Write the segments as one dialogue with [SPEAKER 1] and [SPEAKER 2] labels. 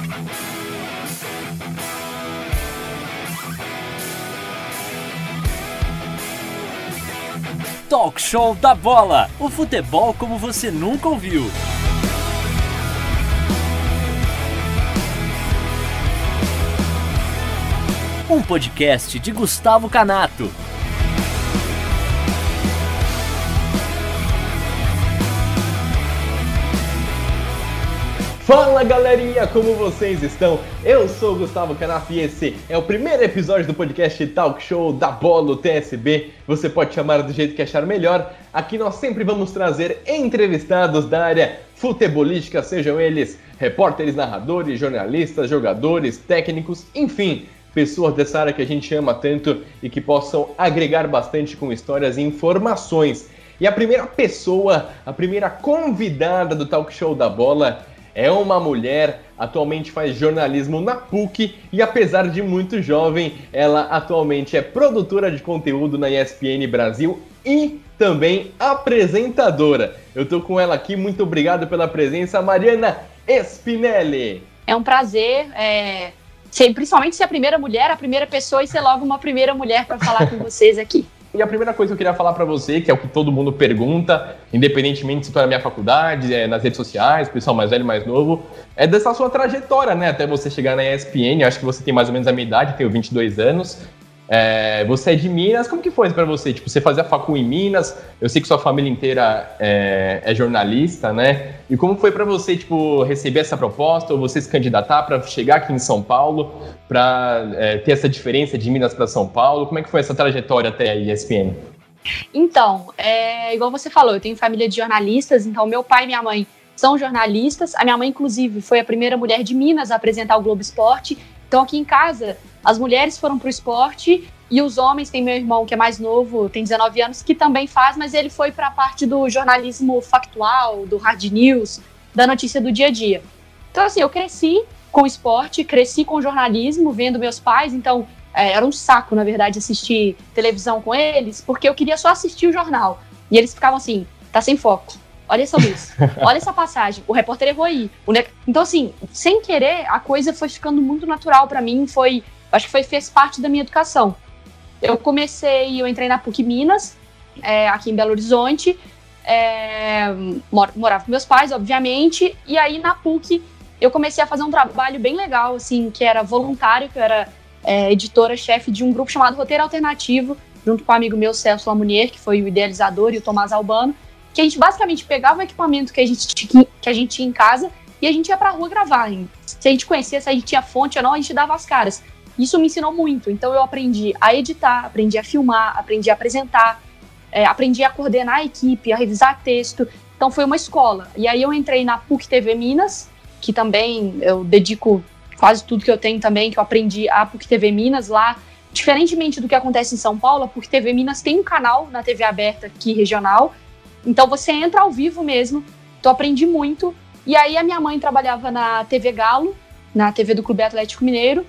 [SPEAKER 1] Talk Show da Bola, o futebol como você nunca ouviu. Um podcast de Gustavo Canato.
[SPEAKER 2] Fala galerinha, como vocês estão? Eu sou o Gustavo Canato e esse é o primeiro episódio do podcast Talk Show da Bola, o TSB. Você pode chamar do jeito que achar melhor. Aqui nós sempre vamos trazer entrevistados da área futebolística, sejam eles repórteres, narradores, jornalistas, jogadores, técnicos, enfim, pessoas dessa área que a gente ama tanto e que possam agregar bastante com histórias e informações. E a primeira pessoa, a primeira convidada do Talk Show da Bola é uma mulher, atualmente faz jornalismo na PUC e apesar de muito jovem, ela atualmente é produtora de conteúdo na ESPN Brasil e também apresentadora. Eu tô com ela aqui, muito obrigado pela presença, Mariana Spinelli.
[SPEAKER 3] É um prazer, principalmente ser a primeira mulher, a primeira pessoa e ser logo uma primeira mulher para falar com vocês aqui.
[SPEAKER 2] E a primeira coisa que eu queria falar pra você, que é o que todo mundo pergunta, independentemente se tu é na minha faculdade, nas redes sociais, pessoal mais velho, mais novo, é dessa sua trajetória, né? Até você chegar na ESPN, acho que você tem mais ou menos a minha idade, tenho 22 anos. Você é de Minas, como que foi pra você? Tipo, você fazia facul em Minas, eu sei que sua família inteira é jornalista, né? E como foi pra você, tipo, receber essa proposta, ou você se candidatar pra chegar aqui em São Paulo, pra ter essa diferença de Minas pra São Paulo? Como é que foi essa trajetória até a ESPN?
[SPEAKER 3] Então, igual você falou, eu tenho família de jornalistas, então meu pai e minha mãe são jornalistas. A minha mãe, inclusive, foi a primeira mulher de Minas a apresentar o Globo Esporte. Então, aqui em casa, as mulheres foram pro esporte e os homens, tem meu irmão que é mais novo, tem 19 anos, que também faz, mas ele foi para a parte do jornalismo factual, do hard news, da notícia do dia a dia. Então, assim, eu cresci com esporte, cresci com jornalismo, vendo meus pais, então era um saco, na verdade, assistir televisão com eles, porque eu queria só assistir o jornal. E eles ficavam assim, tá sem foco. Olha essa luz, olha essa passagem, o repórter errou aí. Então, assim, sem querer, a coisa foi ficando muito natural pra mim, acho que fez parte da minha educação. Eu entrei na PUC Minas, aqui em Belo Horizonte, morava com meus pais, obviamente, e aí na PUC eu comecei a fazer um trabalho bem legal, assim, que era voluntário, que eu era editora-chefe de um grupo chamado Roteiro Alternativo, junto com um amigo meu, Celso Lamounier, que foi o idealizador, e o Tomás Albano, que a gente basicamente pegava o equipamento que a gente tinha em casa e a gente ia pra rua gravar. Se a gente conhecia, se a gente tinha fonte ou não, a gente dava as caras. Isso me ensinou muito. Então eu aprendi a editar, aprendi a filmar, aprendi a apresentar, aprendi a coordenar a equipe, a revisar texto. Então foi uma escola. E aí eu entrei na PUC TV Minas, que também eu dedico quase tudo que eu tenho também, que eu aprendi a PUC TV Minas lá. Diferentemente do que acontece em São Paulo, a PUC TV Minas tem um canal na TV aberta aqui regional. Então você entra ao vivo mesmo, então aprendi muito. E aí a minha mãe trabalhava na TV Galo, na TV do Clube Atlético Mineiro,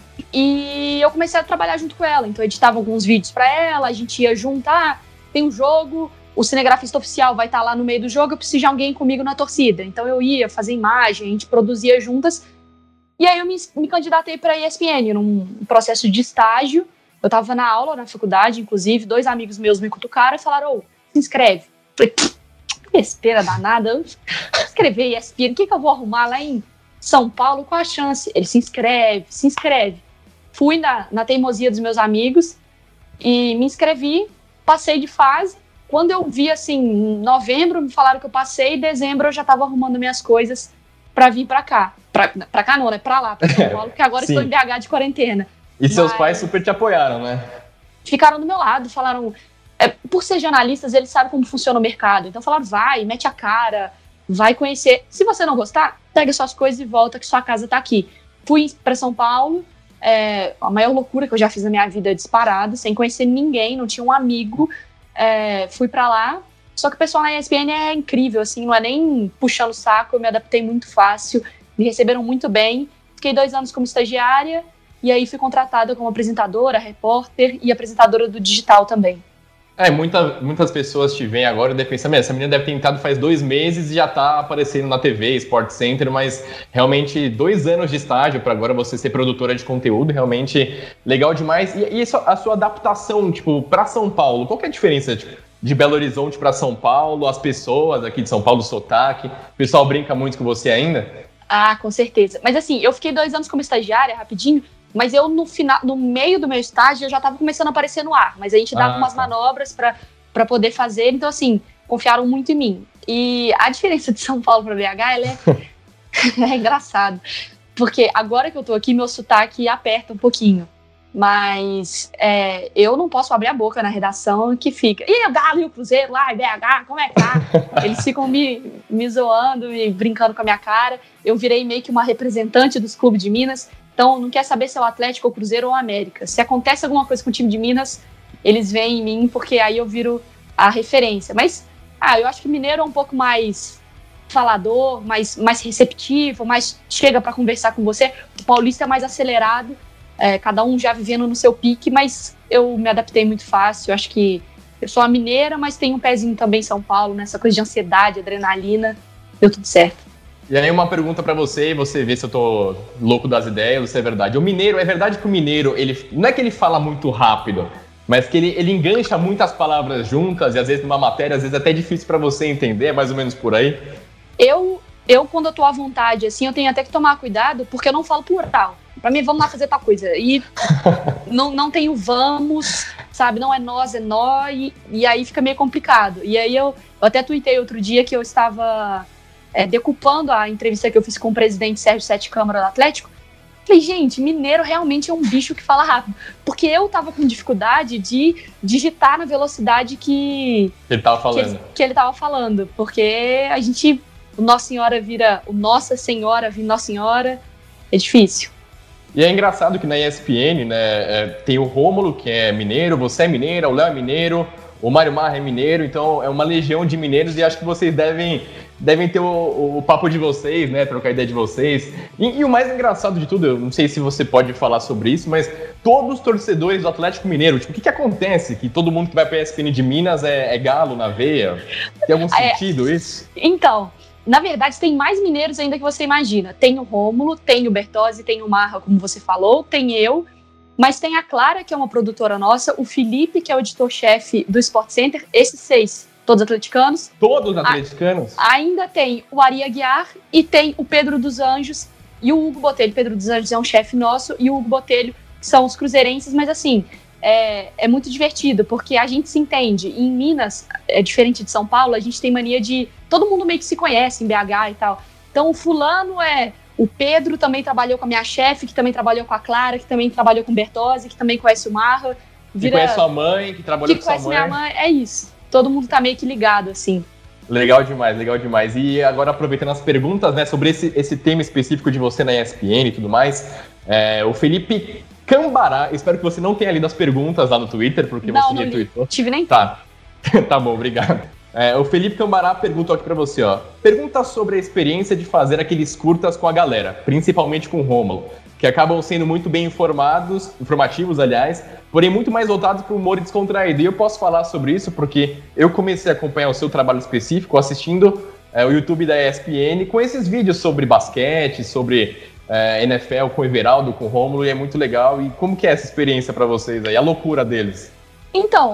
[SPEAKER 3] e eu comecei a trabalhar junto com ela. Então eu editava alguns vídeos para ela, a gente ia juntar, tem um jogo, o cinegrafista oficial vai estar lá no meio do jogo, eu preciso de alguém comigo na torcida. Então eu ia fazer imagem, a gente produzia juntas. E aí eu me candidatei para a ESPN, num processo de estágio. Eu estava na aula, na faculdade, inclusive, 2 amigos meus me cutucaram e falaram, se inscreve. Falei, besteira danada, escrever ESPN, o que eu vou arrumar lá em São Paulo? Qual a chance? Ele se inscreve. Fui na teimosia dos meus amigos e me inscrevi, passei de fase. Quando eu vi, assim, em novembro me falaram que eu passei, em dezembro eu já estava arrumando minhas coisas para vir para cá. Pra cá não, né? Pra lá, pra São Paulo, porque agora estou em BH de quarentena.
[SPEAKER 2] E seus pais super te apoiaram, né?
[SPEAKER 3] Ficaram do meu lado, falaram... por ser jornalistas, eles sabem como funciona o mercado. Então falaram, vai, mete a cara, vai conhecer. Se você não gostar, pega suas coisas e volta, que sua casa tá aqui. Fui para São Paulo, a maior loucura que eu já fiz na minha vida disparada, sem conhecer ninguém, não tinha um amigo. Fui para lá, só que o pessoal na ESPN é incrível, assim, não é nem puxando o saco, eu me adaptei muito fácil, me receberam muito bem. Fiquei 2 anos como estagiária, e aí fui contratada como apresentadora, repórter e apresentadora do digital também.
[SPEAKER 2] Muitas pessoas te veem agora e pensam, essa menina deve ter entrado faz 2 meses e já tá aparecendo na TV, Sport Center, mas realmente 2 anos de estágio para agora você ser produtora de conteúdo, realmente legal demais. E isso, a sua adaptação, tipo, para São Paulo, qual que é a diferença, tipo, de Belo Horizonte para São Paulo, as pessoas aqui de São Paulo, o sotaque? O pessoal brinca muito com você ainda?
[SPEAKER 3] Ah, com certeza. Mas assim, eu fiquei 2 anos como estagiária, rapidinho, mas eu no meio do meu estágio eu já estava começando a aparecer no ar, mas a gente dava umas manobras para poder fazer, então assim, confiaram muito em mim. E a diferença de São Paulo para BH, ela é engraçado, porque agora que eu tô aqui, meu sotaque aperta um pouquinho, mas eu não posso abrir a boca na redação que fica, e o Galo e o Cruzeiro lá em BH, como é que tá? Eles ficam me zoando e brincando com a minha cara. Eu virei meio que uma representante dos clubes de Minas. Então, não quer saber se é o Atlético, o Cruzeiro ou o América. Se acontece alguma coisa com o time de Minas, eles veem em mim, porque aí eu viro a referência. Mas, eu acho que o mineiro é um pouco mais falador, mais receptivo, mais chega para conversar com você. O paulista é mais acelerado, cada um já vivendo no seu pique, mas eu me adaptei muito fácil. Eu acho que eu sou uma mineira, mas tenho um pezinho também em São Paulo, nessa coisa de ansiedade, adrenalina, deu tudo certo.
[SPEAKER 2] E aí uma pergunta pra você, e você vê se eu tô louco das ideias, ou se é verdade. O mineiro, é verdade que o mineiro, ele não é que ele fala muito rápido, mas que ele engancha muitas palavras juntas, e às vezes numa matéria, às vezes é até difícil pra você entender, é mais ou menos por aí?
[SPEAKER 3] Eu quando eu tô à vontade, assim, eu tenho até que tomar cuidado, porque eu não falo plural. Pra mim, vamos lá fazer tal coisa. E não tem o vamos, sabe? Não é nós, é nó, e aí fica meio complicado. E aí eu até tuitei outro dia que eu estava... decupando a entrevista que eu fiz com o presidente Sérgio Sete Câmara do Atlético. Falei, gente, mineiro realmente é um bicho que fala rápido. Porque eu tava com dificuldade de digitar na velocidade que
[SPEAKER 2] ele tava falando.
[SPEAKER 3] Que ele tava falando. Porque a gente, o Nossa Senhora vira o Nossa Senhora, vira Nossa Senhora. É difícil.
[SPEAKER 2] E é engraçado que na ESPN, né, tem o Rômulo, que é mineiro, você é mineira, o Léo é mineiro, o Mário Marra é mineiro, então é uma legião de mineiros e acho que vocês devem ter o papo de vocês, né, trocar ideia de vocês. E o mais engraçado de tudo, eu não sei se você pode falar sobre isso, mas todos os torcedores do Atlético Mineiro, tipo, o que acontece? Que todo mundo que vai pra ESPN de Minas é galo na veia? Tem algum sentido isso?
[SPEAKER 3] Então, na verdade, tem mais mineiros ainda que você imagina. Tem o Rômulo, tem o Bertozzi, tem o Marra, como você falou, tem eu, mas tem a Clara, que é uma produtora nossa, o Felipe, que é o editor-chefe do Sport Center, esses 6, todos atleticanos.
[SPEAKER 2] Todos atleticanos?
[SPEAKER 3] Ainda tem o Ari Aguiar e tem o Pedro dos Anjos e o Hugo Botelho. Pedro dos Anjos é um chefe nosso e o Hugo Botelho, que são os cruzeirenses, mas assim, é muito divertido, porque a gente se entende. Em Minas, é diferente de São Paulo, a gente tem mania de... Todo mundo meio que se conhece em BH e tal. Então, o fulano o Pedro também trabalhou com a minha chefe, que também trabalhou com a Clara, que também trabalhou com o Bertozzi, que também conhece o Marra.
[SPEAKER 2] Que conhece sua mãe, que trabalhou com sua mãe.
[SPEAKER 3] Que conhece minha mãe, é isso. Todo mundo tá meio que ligado, assim.
[SPEAKER 2] Legal demais, legal demais. E agora, aproveitando as perguntas, né, sobre esse tema específico de você na ESPN e tudo mais, o Felipe Cambará, espero que você não tenha lido as perguntas lá no Twitter, porque você retweetou.
[SPEAKER 3] Não tive nem
[SPEAKER 2] Tá, tá bom, obrigado. O Felipe Cambará perguntou aqui pra você, ó. Pergunta sobre a experiência de fazer aqueles curtas com a galera, principalmente com o Rômulo, que acabam sendo muito bem informativos, aliás, porém muito mais voltados para o humor descontraído. E eu posso falar sobre isso porque eu comecei a acompanhar o seu trabalho específico assistindo o YouTube da ESPN com esses vídeos sobre basquete, sobre NFL com o Everaldo, com o Rômulo, e é muito legal. E como que é essa experiência para vocês aí, a loucura deles?
[SPEAKER 3] Então,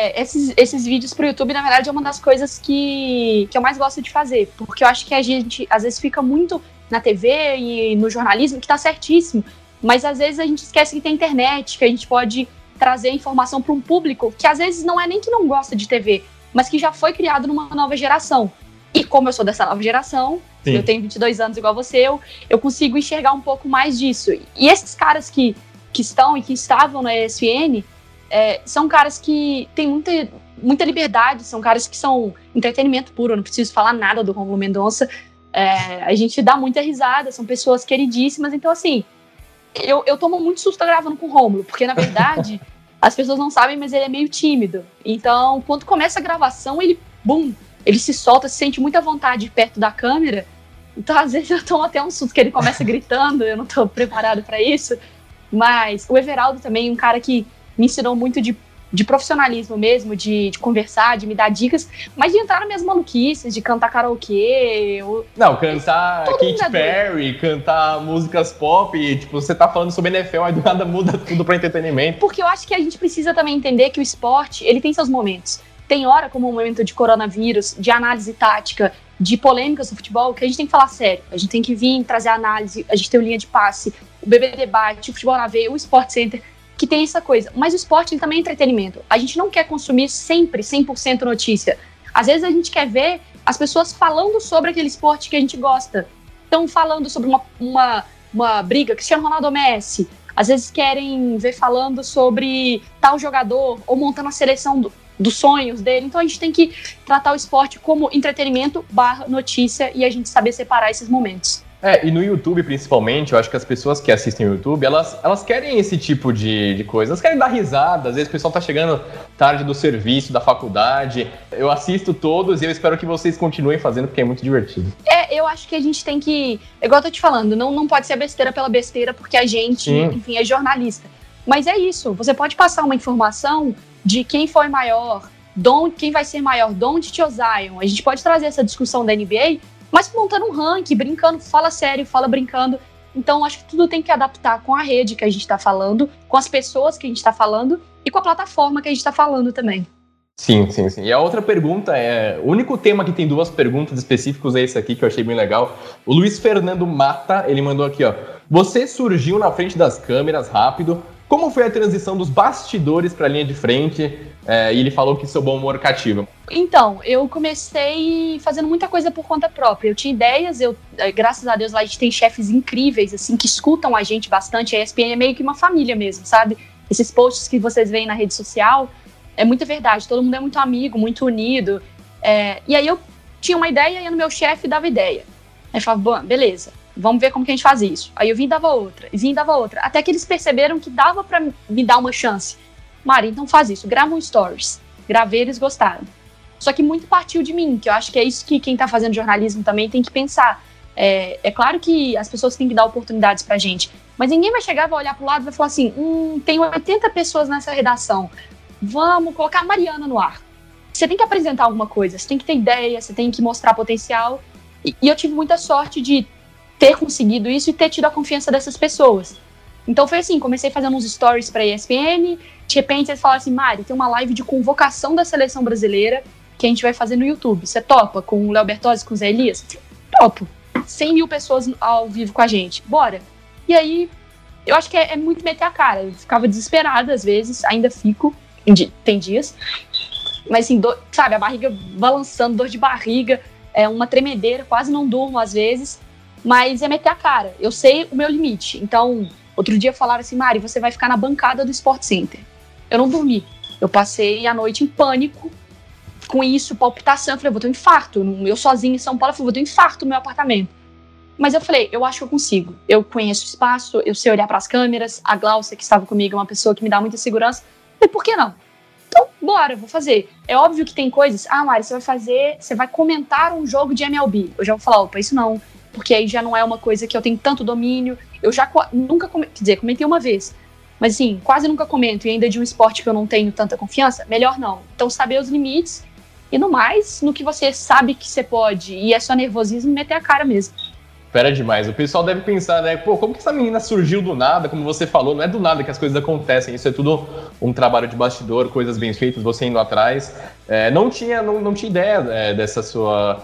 [SPEAKER 3] esses vídeos pro YouTube, na verdade, é uma das coisas que eu mais gosto de fazer, porque eu acho que a gente, às vezes, fica muito na TV e no jornalismo, que tá certíssimo, mas às vezes a gente esquece que tem internet, que a gente pode trazer informação para um público que às vezes não é nem que não gosta de TV, mas que já foi criado numa nova geração. E como eu sou dessa nova geração, sim, eu tenho 22 anos igual você, eu consigo enxergar um pouco mais disso. E esses caras que estão e que estavam na ESPN, são caras que têm muita liberdade, são caras que são entretenimento puro, eu não preciso falar nada do Rômulo Mendonça, a gente dá muita risada, são pessoas queridíssimas, então assim, eu tomo muito susto gravando com o Rômulo, porque na verdade, as pessoas não sabem, mas ele é meio tímido, então quando começa a gravação, ele se solta, se sente muita vontade perto da câmera, então às vezes eu tomo até um susto que ele começa gritando, eu não tô preparado para isso, mas o Everaldo também, um cara que me ensinou muito de de profissionalismo mesmo, de conversar, de me dar dicas, mas de entrar nas minhas maluquices, de cantar karaokê.
[SPEAKER 2] Não, cantar Katy Perry, cantar músicas pop, tipo, você tá falando sobre NFL, aí do nada muda tudo pra entretenimento.
[SPEAKER 3] Porque eu acho que a gente precisa também entender que o esporte, ele tem seus momentos. Tem hora, como o momento de coronavírus, de análise tática, de polêmicas do futebol, que a gente tem que falar sério. A gente tem que vir trazer análise, a gente tem o Linha de Passe, o BB Debate, o Futebol na Veia, o Sport Center, que tem essa coisa. Mas o esporte ele também é entretenimento. A gente não quer consumir sempre 100% notícia. Às vezes a gente quer ver as pessoas falando sobre aquele esporte que a gente gosta. Estão falando sobre uma briga, Cristiano Ronaldo ou Messi. Às vezes querem ver falando sobre tal jogador ou montando a seleção dos sonhos dele. Então a gente tem que tratar o esporte como entretenimento / notícia e a gente saber separar esses momentos.
[SPEAKER 2] E no YouTube, principalmente, eu acho que as pessoas que assistem o YouTube, elas querem esse tipo de coisa. Elas querem dar risada, às vezes o pessoal tá chegando tarde do serviço, da faculdade. Eu assisto todos e eu espero que vocês continuem fazendo, porque é muito divertido.
[SPEAKER 3] Eu acho que a gente tem que... Igual eu tô te falando, não pode ser besteira pela besteira, porque a gente, enfim, é jornalista. Mas é isso, você pode passar uma informação de quem foi maior, quem vai ser maior, Doncic ou Zion. A gente pode trazer essa discussão da NBA, mas montando um ranking, brincando, fala sério, fala brincando. Então, acho que tudo tem que adaptar com a rede que a gente está falando, com as pessoas que a gente está falando e com a plataforma que a gente está falando também.
[SPEAKER 2] Sim. E a outra pergunta o único tema que tem 2 perguntas específicas é esse aqui, que eu achei bem legal. O Luiz Fernando Mata, ele mandou aqui, ó. Você surgiu na frente das câmeras rápido. Como foi a transição dos bastidores para a linha de frente? E ele falou que seu bom humor cativa.
[SPEAKER 3] Então, eu comecei fazendo muita coisa por conta própria. Eu tinha ideias, graças a Deus lá a gente tem chefes incríveis, assim, que escutam a gente bastante. A ESPN é meio que uma família mesmo, sabe? Esses posts que vocês veem na rede social, é muita verdade. Todo mundo é muito amigo, muito unido. E aí eu tinha uma ideia e o meu chefe dava ideia. Aí eu falava, bom, beleza. Vamos ver como que a gente faz isso. Aí eu vim e dava outra. Até que eles perceberam que dava pra me dar uma chance. Mari, então faz isso. Grava um stories. Gravei, eles gostaram. Só que muito partiu de mim, que eu acho que é isso que quem tá fazendo jornalismo também tem que pensar. É claro que as pessoas têm que dar oportunidades pra gente. Mas ninguém vai chegar, vai olhar pro lado e vai falar assim, tem 80 pessoas nessa redação. Vamos colocar a Mariana no ar. Você tem que apresentar alguma coisa. Você tem que ter ideia, você tem que mostrar potencial. E eu tive muita sorte de ter conseguido isso e ter tido a confiança dessas pessoas. Então foi assim, comecei fazendo uns stories pra ESPN, de repente eles falaram assim, Mari, tem uma live de convocação da seleção brasileira que a gente vai fazer no YouTube. Você topa com o Léo Bertozzi, com o Zé Elias? Topo. 100 mil pessoas ao vivo com a gente. Bora. E aí, eu acho que é muito meter a cara. Eu ficava desesperada às vezes, ainda fico, tem dias. Mas assim, sabe, a barriga balançando, dor de barriga, uma tremedeira, quase não durmo às vezes. Mas é meter a cara. Eu sei o meu limite. Então, outro dia falaram assim, Mari, você vai ficar na bancada do Sport Center. Eu não dormi. Eu passei a noite em pânico com isso, palpitação. Eu falei, vou ter um infarto. Eu sozinha em São Paulo, eu falei, vou ter um infarto no meu apartamento. Mas eu falei, eu acho que eu consigo. Eu conheço o espaço, eu sei olhar para as câmeras. A Glaucia, que estava comigo, é uma pessoa que me dá muita segurança. Eu falei, por que não? Então, bora, eu vou fazer. É óbvio que tem coisas... Mari, você vai comentar um jogo de MLB. Eu já vou falar, opa, isso não... Porque aí já não é uma coisa que eu tenho tanto domínio. Eu já nunca comentei uma vez. Mas assim, quase nunca comento. E ainda de um esporte que eu não tenho tanta confiança, melhor não. Então saber os limites e no mais, no que você sabe que você pode. E é só nervosismo, meter a cara mesmo.
[SPEAKER 2] Espera demais. O pessoal deve pensar, né? Pô, como que essa menina surgiu do nada? Como você falou, não é do nada que as coisas acontecem. Isso é tudo um trabalho de bastidor, coisas bem feitas, você indo atrás. Não tinha ideia dessa sua...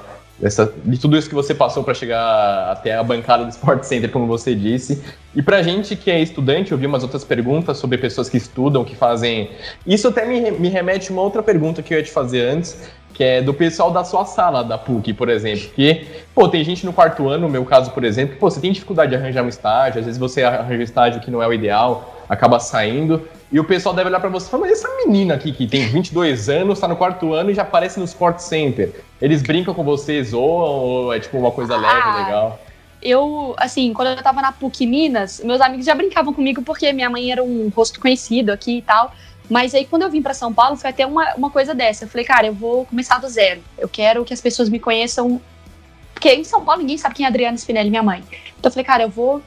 [SPEAKER 2] de tudo isso que você passou para chegar até a bancada do Sport Center, como você disse. E pra gente que é estudante, eu vi umas outras perguntas sobre pessoas que estudam, que fazem... Isso até me remete a uma outra pergunta que eu ia te fazer antes, que é do pessoal da sua sala, da PUC, por exemplo. Porque, tem gente no 4º ano, no meu caso, por exemplo, você tem dificuldade de arranjar um estágio, às vezes você arranja um estágio que não é o ideal, acaba saindo, e o pessoal deve olhar pra você e falar, mas essa menina aqui que tem 22 anos, tá no 4º ano e já aparece no Sport Center. Eles brincam com você, zoam, ou é tipo uma coisa leve, legal?
[SPEAKER 3] Eu, assim, quando eu tava na PUC Minas, meus amigos já brincavam comigo porque minha mãe era um rosto conhecido aqui e tal. Mas aí, quando eu vim pra São Paulo, foi até uma coisa dessa. Eu falei, cara, eu vou começar do zero. Eu quero que as pessoas me conheçam. Porque em São Paulo ninguém sabe quem é a Adriana Spinelli, minha mãe. Então eu falei, cara, eu vou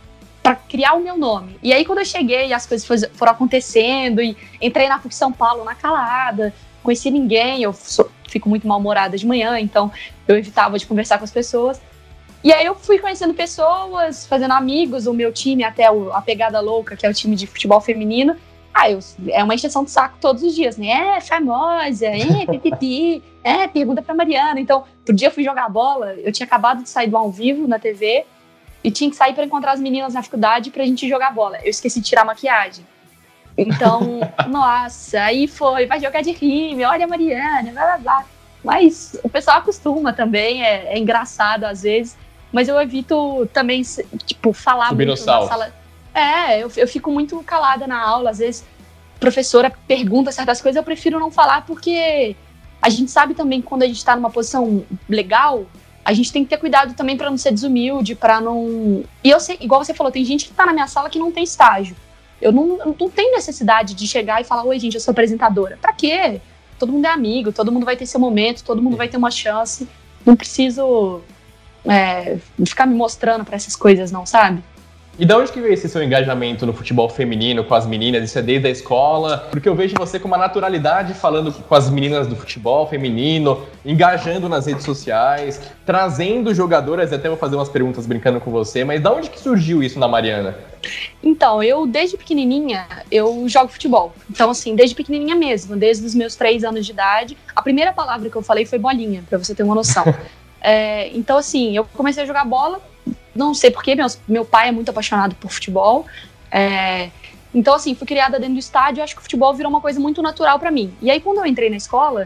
[SPEAKER 3] para criar o meu nome. E aí, quando eu cheguei, as coisas foram acontecendo, e entrei na PUC São Paulo na calada, conheci ninguém, fico muito mal-humorada de manhã, então eu evitava de conversar com as pessoas. E aí eu fui conhecendo pessoas, fazendo amigos, o meu time, até a Pegada Louca, que é o time de futebol feminino. É uma encheção de saco todos os dias, né? Famosa, pipipi, pergunta pra Mariana. Então, outro dia eu fui jogar bola, eu tinha acabado de sair do ao vivo na TV, e tinha que sair para encontrar as meninas na faculdade pra gente jogar bola. Eu esqueci de tirar a maquiagem. Então, nossa, aí vai jogar de rime, olha a Mariana, blá blá blá. Mas o pessoal acostuma também, é engraçado às vezes, mas eu evito também, tipo, falar
[SPEAKER 2] subir
[SPEAKER 3] muito
[SPEAKER 2] no salto.
[SPEAKER 3] na sala. Eu fico muito calada na aula, às vezes a professora pergunta certas coisas, eu prefiro não falar, porque a gente sabe também que quando a gente tá numa posição legal, a gente tem que ter cuidado também para não ser desumilde, para não... E eu sei, igual você falou, tem gente que tá na minha sala que não tem estágio. Eu não tenho necessidade de chegar e falar, oi, gente, eu sou apresentadora. Pra quê? Todo mundo é amigo, todo mundo vai ter seu momento, todo mundo vai ter uma chance. Não preciso ficar me mostrando pra essas coisas, não, sabe?
[SPEAKER 2] E de onde que veio esse seu engajamento no futebol feminino, com as meninas? Isso é desde a escola? Porque eu vejo você com uma naturalidade falando com as meninas do futebol feminino, engajando nas redes sociais, trazendo jogadoras, até vou fazer umas perguntas brincando com você, mas de onde que surgiu isso na Mariana?
[SPEAKER 3] Então, eu desde pequenininha, eu jogo futebol. Então, assim, desde pequenininha mesmo, desde os meus 3 anos de idade, a primeira palavra que eu falei foi bolinha, pra você ter uma noção. Então, assim, eu comecei a jogar bola, não sei porquê, meu pai é muito apaixonado por futebol. Então, assim, fui criada dentro do estádio, acho que o futebol virou uma coisa muito natural pra mim. E aí, quando eu entrei na escola,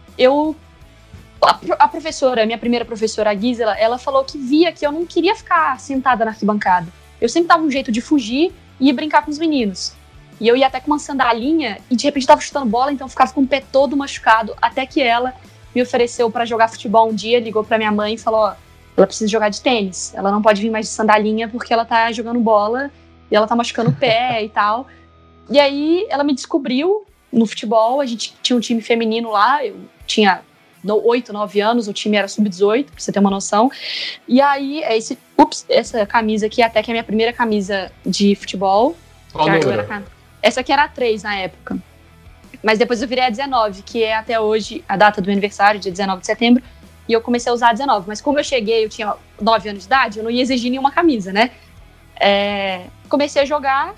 [SPEAKER 3] a professora, minha primeira professora, a Gisela, ela falou que via que eu não queria ficar sentada na arquibancada. Eu sempre dava um jeito de fugir e ir brincar com os meninos. E eu ia até com uma sandalinha e de repente tava chutando bola, então eu ficava com o pé todo machucado, até que ela me ofereceu pra jogar futebol um dia, ligou pra minha mãe e falou, ó, ela precisa jogar de tênis, ela não pode vir mais de sandalinha porque ela tá jogando bola e ela tá machucando o pé e tal. E aí ela me descobriu no futebol, a gente tinha um time feminino lá, eu tinha 8, 9 anos, o time era sub-18, pra você ter uma noção. E aí, essa camisa aqui até que é a minha primeira camisa de futebol.
[SPEAKER 2] Qual número?
[SPEAKER 3] Essa aqui era a 3 na época. Mas depois eu virei a 19, que é até hoje a data do meu aniversário, dia 19 de setembro. E eu comecei a usar a 19. Mas como eu cheguei, eu tinha 9 anos de idade, eu não ia exigir nenhuma camisa, né? Comecei a jogar.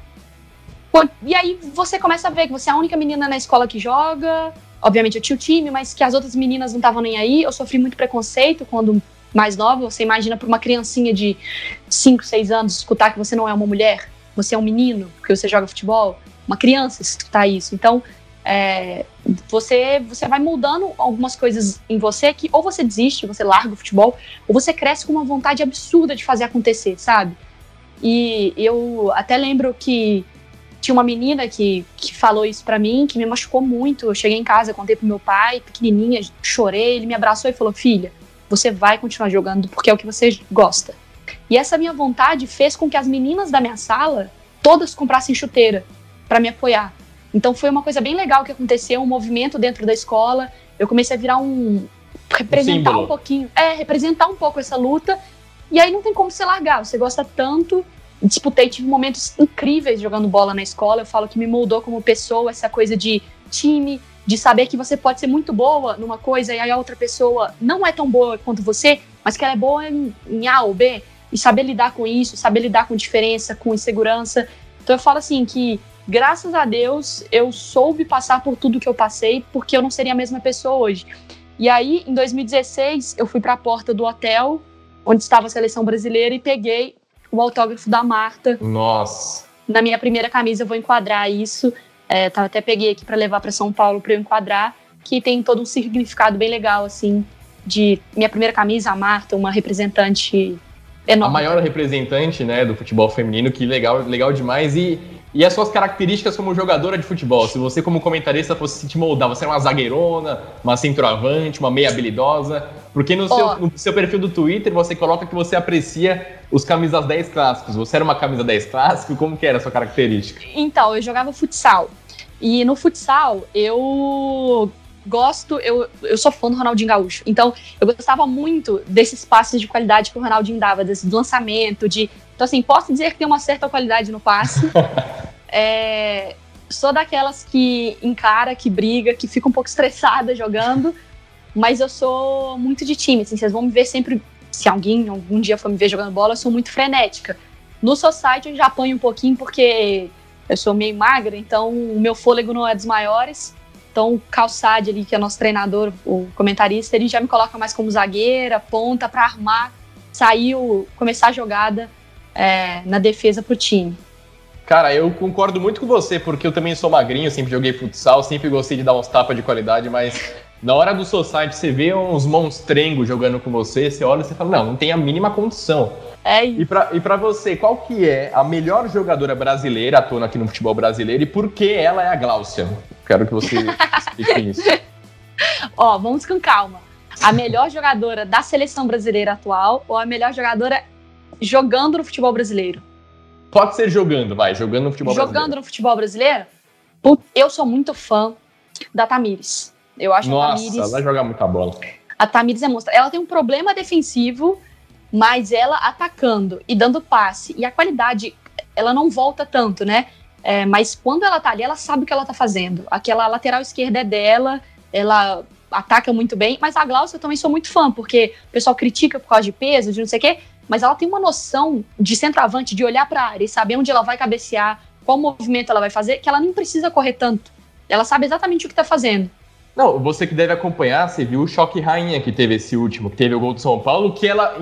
[SPEAKER 3] E aí você começa a ver que você é a única menina na escola que joga. Obviamente eu tinha o time, mas que as outras meninas não estavam nem aí. Eu sofri muito preconceito quando mais nova. Você imagina para uma criancinha de 5, 6 anos escutar que você não é uma mulher, você é um menino, porque você joga futebol. Uma criança escutar isso. Então, você vai moldando algumas coisas em você que ou você desiste, você larga o futebol, ou você cresce com uma vontade absurda de fazer acontecer, sabe? E eu até lembro que tinha uma menina que falou isso pra mim, que me machucou muito. Eu cheguei em casa, contei pro meu pai, pequenininha, chorei, ele me abraçou e falou, filha, você vai continuar jogando porque é o que você gosta. E essa minha vontade fez com que as meninas da minha sala todas comprassem chuteira pra me apoiar. Então foi uma coisa bem legal que aconteceu, um movimento dentro da escola. Eu comecei a virar representar um pouquinho, representar um pouco essa luta. E aí não tem como você largar, você gosta tanto. Tive momentos incríveis jogando bola na escola. Eu falo que me moldou como pessoa, essa coisa de time, de saber que você pode ser muito boa numa coisa e aí a outra pessoa não é tão boa quanto você, mas que ela é boa em A ou B, e saber lidar com isso, saber lidar com diferença, com insegurança. Então eu falo assim que, graças a Deus, eu soube passar por tudo que eu passei, porque eu não seria a mesma pessoa hoje. E aí, em 2016, eu fui para a porta do hotel onde estava a seleção brasileira e peguei o autógrafo da Marta.
[SPEAKER 2] Nossa!
[SPEAKER 3] Na minha primeira camisa eu vou enquadrar isso. Até peguei aqui para levar para São Paulo para eu enquadrar, que tem todo um significado bem legal, assim, de minha primeira camisa, a Marta, uma representante enorme.
[SPEAKER 2] A maior representante, né, do futebol feminino, que legal demais. E as suas características como jogadora de futebol? Se você, como comentarista, fosse te moldar, você é uma zagueirona, uma centroavante, uma meia habilidosa? Porque no seu perfil do Twitter você coloca que você aprecia os camisas 10 clássicos. Você era uma camisa 10 clássico? Como que era a sua característica?
[SPEAKER 3] Então, eu jogava futsal. E no futsal, eu gosto, eu sou fã do Ronaldinho Gaúcho, então eu gostava muito desses passes de qualidade que o Ronaldinho dava, desse lançamento, então assim, posso dizer que tem uma certa qualidade no passe. Sou daquelas que encara, que briga, que fica um pouco estressada jogando, mas eu sou muito de time, assim, vocês vão me ver sempre, se algum dia for me ver jogando bola, eu sou muito frenética. No society eu já apanho um pouquinho porque eu sou meio magra, então o meu fôlego não é dos maiores. Então o Calçade ali, que é nosso treinador, o comentarista, ele já me coloca mais como zagueira, ponta, para armar, começar a jogada na defesa pro time.
[SPEAKER 2] Cara, eu concordo muito com você, porque eu também sou magrinho, sempre joguei futsal, sempre gostei de dar uns tapas de qualidade, mas na hora do society você vê uns monstrengos jogando com você olha e você fala, não tem a mínima condição.
[SPEAKER 3] É isso.
[SPEAKER 2] E pra você, qual que é a melhor jogadora brasileira atuando aqui no futebol brasileiro e por que ela é a Gláucia? Quero que você explique isso.
[SPEAKER 3] Vamos com calma. A melhor jogadora da seleção brasileira atual ou a melhor jogadora jogando no futebol brasileiro?
[SPEAKER 2] Pode ser jogando no futebol brasileiro. Jogando
[SPEAKER 3] no futebol brasileiro? Eu sou muito fã da Tamires. Eu acho a Tamires...
[SPEAKER 2] Nossa, ela joga muita bola.
[SPEAKER 3] A Tamires é monstro. Ela tem um problema defensivo, mas ela atacando e dando passe, e a qualidade, ela não volta tanto, né? Mas quando ela tá ali, ela sabe o que ela tá fazendo. Aquela lateral esquerda é dela, ela ataca muito bem, mas a Gláucia eu também sou muito fã, porque o pessoal critica por causa de peso, de não sei o quê, mas ela tem uma noção de centroavante, de olhar pra área e saber onde ela vai cabecear, qual movimento ela vai fazer, que ela nem precisa correr tanto. Ela sabe exatamente o que tá fazendo.
[SPEAKER 2] Não, você que deve acompanhar, você viu o choque rainha que teve esse último, que teve o gol do São Paulo, que ela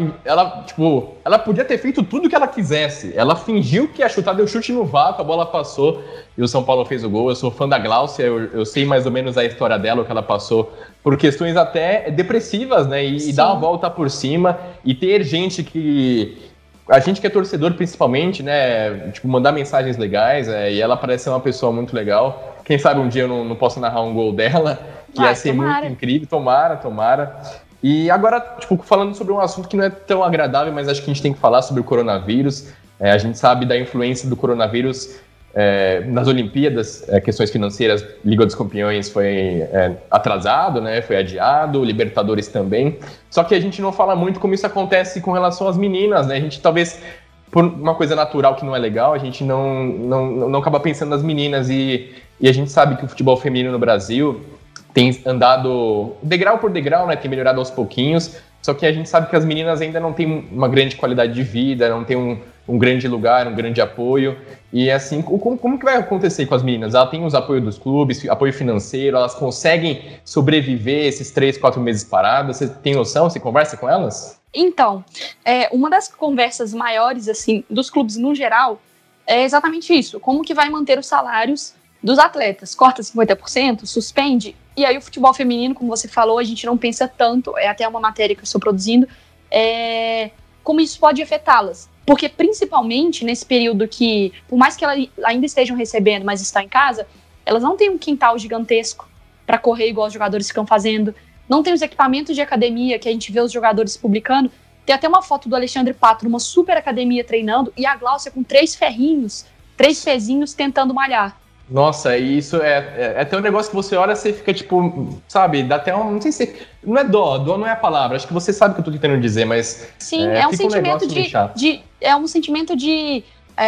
[SPEAKER 2] podia ter feito tudo o que ela quisesse. Ela fingiu que ia chutar, deu chute no vácuo, a bola passou e o São Paulo fez o gol. Eu sou fã da Gláucia, eu sei mais ou menos a história dela, o que ela passou por questões até depressivas, né? E dar uma volta por cima e ter gente que... A gente que é torcedor, principalmente, né? Mandar mensagens legais, e ela parece ser uma pessoa muito legal. Quem sabe um dia eu não posso narrar um gol dela, que ia ser muito incrível. Tomara. E agora, falando sobre um assunto que não é tão agradável, mas acho que a gente tem que falar sobre o coronavírus. A gente sabe da influência do coronavírus nas Olimpíadas, questões financeiras, Liga dos Campeões foi atrasado, né? Foi adiado, Libertadores também. Só que a gente não fala muito como isso acontece com relação às meninas, né? A gente talvez, por uma coisa natural que não é legal, a gente não acaba pensando nas meninas e a gente sabe que o futebol feminino no Brasil tem andado degrau por degrau, né? Tem melhorado aos pouquinhos, só que a gente sabe que as meninas ainda não têm uma grande qualidade de vida, não têm um grande lugar, um grande apoio. E assim, como que vai acontecer com as meninas? Elas têm os apoios dos clubes, apoio financeiro, elas conseguem sobreviver esses 3-4 meses paradas? Você tem noção? Você conversa com elas?
[SPEAKER 3] Então, uma das conversas maiores, assim, dos clubes no geral, é exatamente isso. Como que vai manter os salários dos atletas? Corta 50%? Suspende? E aí o futebol feminino, como você falou, a gente não pensa tanto, é até uma matéria que eu estou produzindo, como isso pode afetá-las. Porque principalmente nesse período que, por mais que elas ainda estejam recebendo, mas estão em casa, elas não têm um quintal gigantesco para correr igual os jogadores ficam fazendo, não tem os equipamentos de academia que a gente vê os jogadores publicando. Tem até uma foto do Alexandre Pato numa super academia treinando e a Gláucia com 3 ferrinhos, 3 pezinhos tentando malhar.
[SPEAKER 2] Nossa, e isso é até um negócio que você olha e você fica sabe, dá até não sei se... Não é dó não é a palavra, acho que você sabe o que eu tô tentando dizer, mas...
[SPEAKER 3] Sim, é um sentimento é um sentimento de...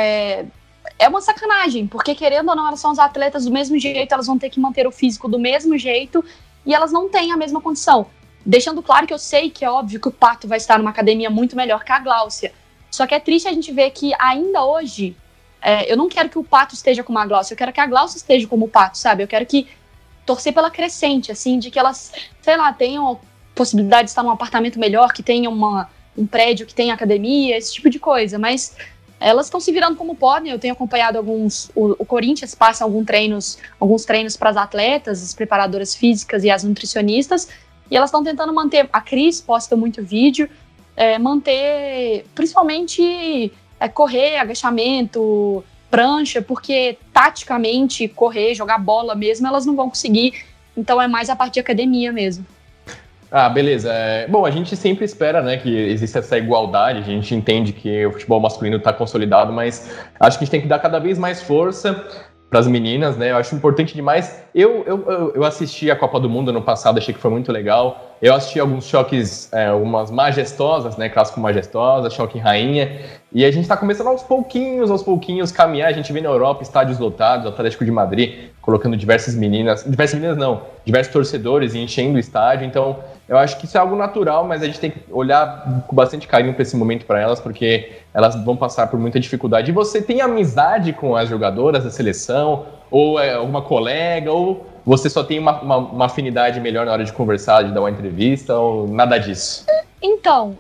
[SPEAKER 3] É uma sacanagem, porque querendo ou não, elas são as atletas do mesmo jeito, elas vão ter que manter o físico do mesmo jeito e elas não têm a mesma condição. Deixando claro que eu sei que é óbvio que o Pato vai estar numa academia muito melhor que a Gláucia, só que é triste a gente ver que ainda hoje... eu não quero que o Pato esteja como a Gláucia, eu quero que a Gláucia esteja como o Pato, sabe? Eu quero que torcer pela crescente, assim, de que elas, sei lá, tenham a possibilidade de estar num apartamento melhor, que tenham um prédio que tenha academia, esse tipo de coisa, mas elas estão se virando como podem. Eu tenho acompanhado o Corinthians passa alguns treinos para as atletas, as preparadoras físicas e as nutricionistas, e elas estão tentando manter, a Cris posta muito vídeo, manter, principalmente... correr, agachamento, prancha, porque taticamente correr, jogar bola mesmo, elas não vão conseguir, então é mais a parte de academia mesmo.
[SPEAKER 2] Ah, beleza. Bom, a gente sempre espera, né, que exista essa igualdade, a gente entende que o futebol masculino está consolidado, mas acho que a gente tem que dar cada vez mais força as meninas, né? Eu acho importante demais. Eu assisti a Copa do Mundo ano passado, achei que foi muito legal. Eu assisti alguns choques, algumas majestosas, né? Clássico majestosa, choque rainha. E a gente tá começando aos pouquinhos, caminhar. A gente vê na Europa estádios lotados, o Atlético de Madrid colocando diversas meninas não, diversos torcedores e enchendo o estádio. Então, eu acho que isso é algo natural, mas a gente tem que olhar com bastante carinho para esse momento para elas, porque elas vão passar por muita dificuldade. E você tem amizade com as jogadoras da seleção, ou alguma colega, ou você só tem uma afinidade melhor na hora de conversar, de dar uma entrevista, ou nada disso?
[SPEAKER 3] Então,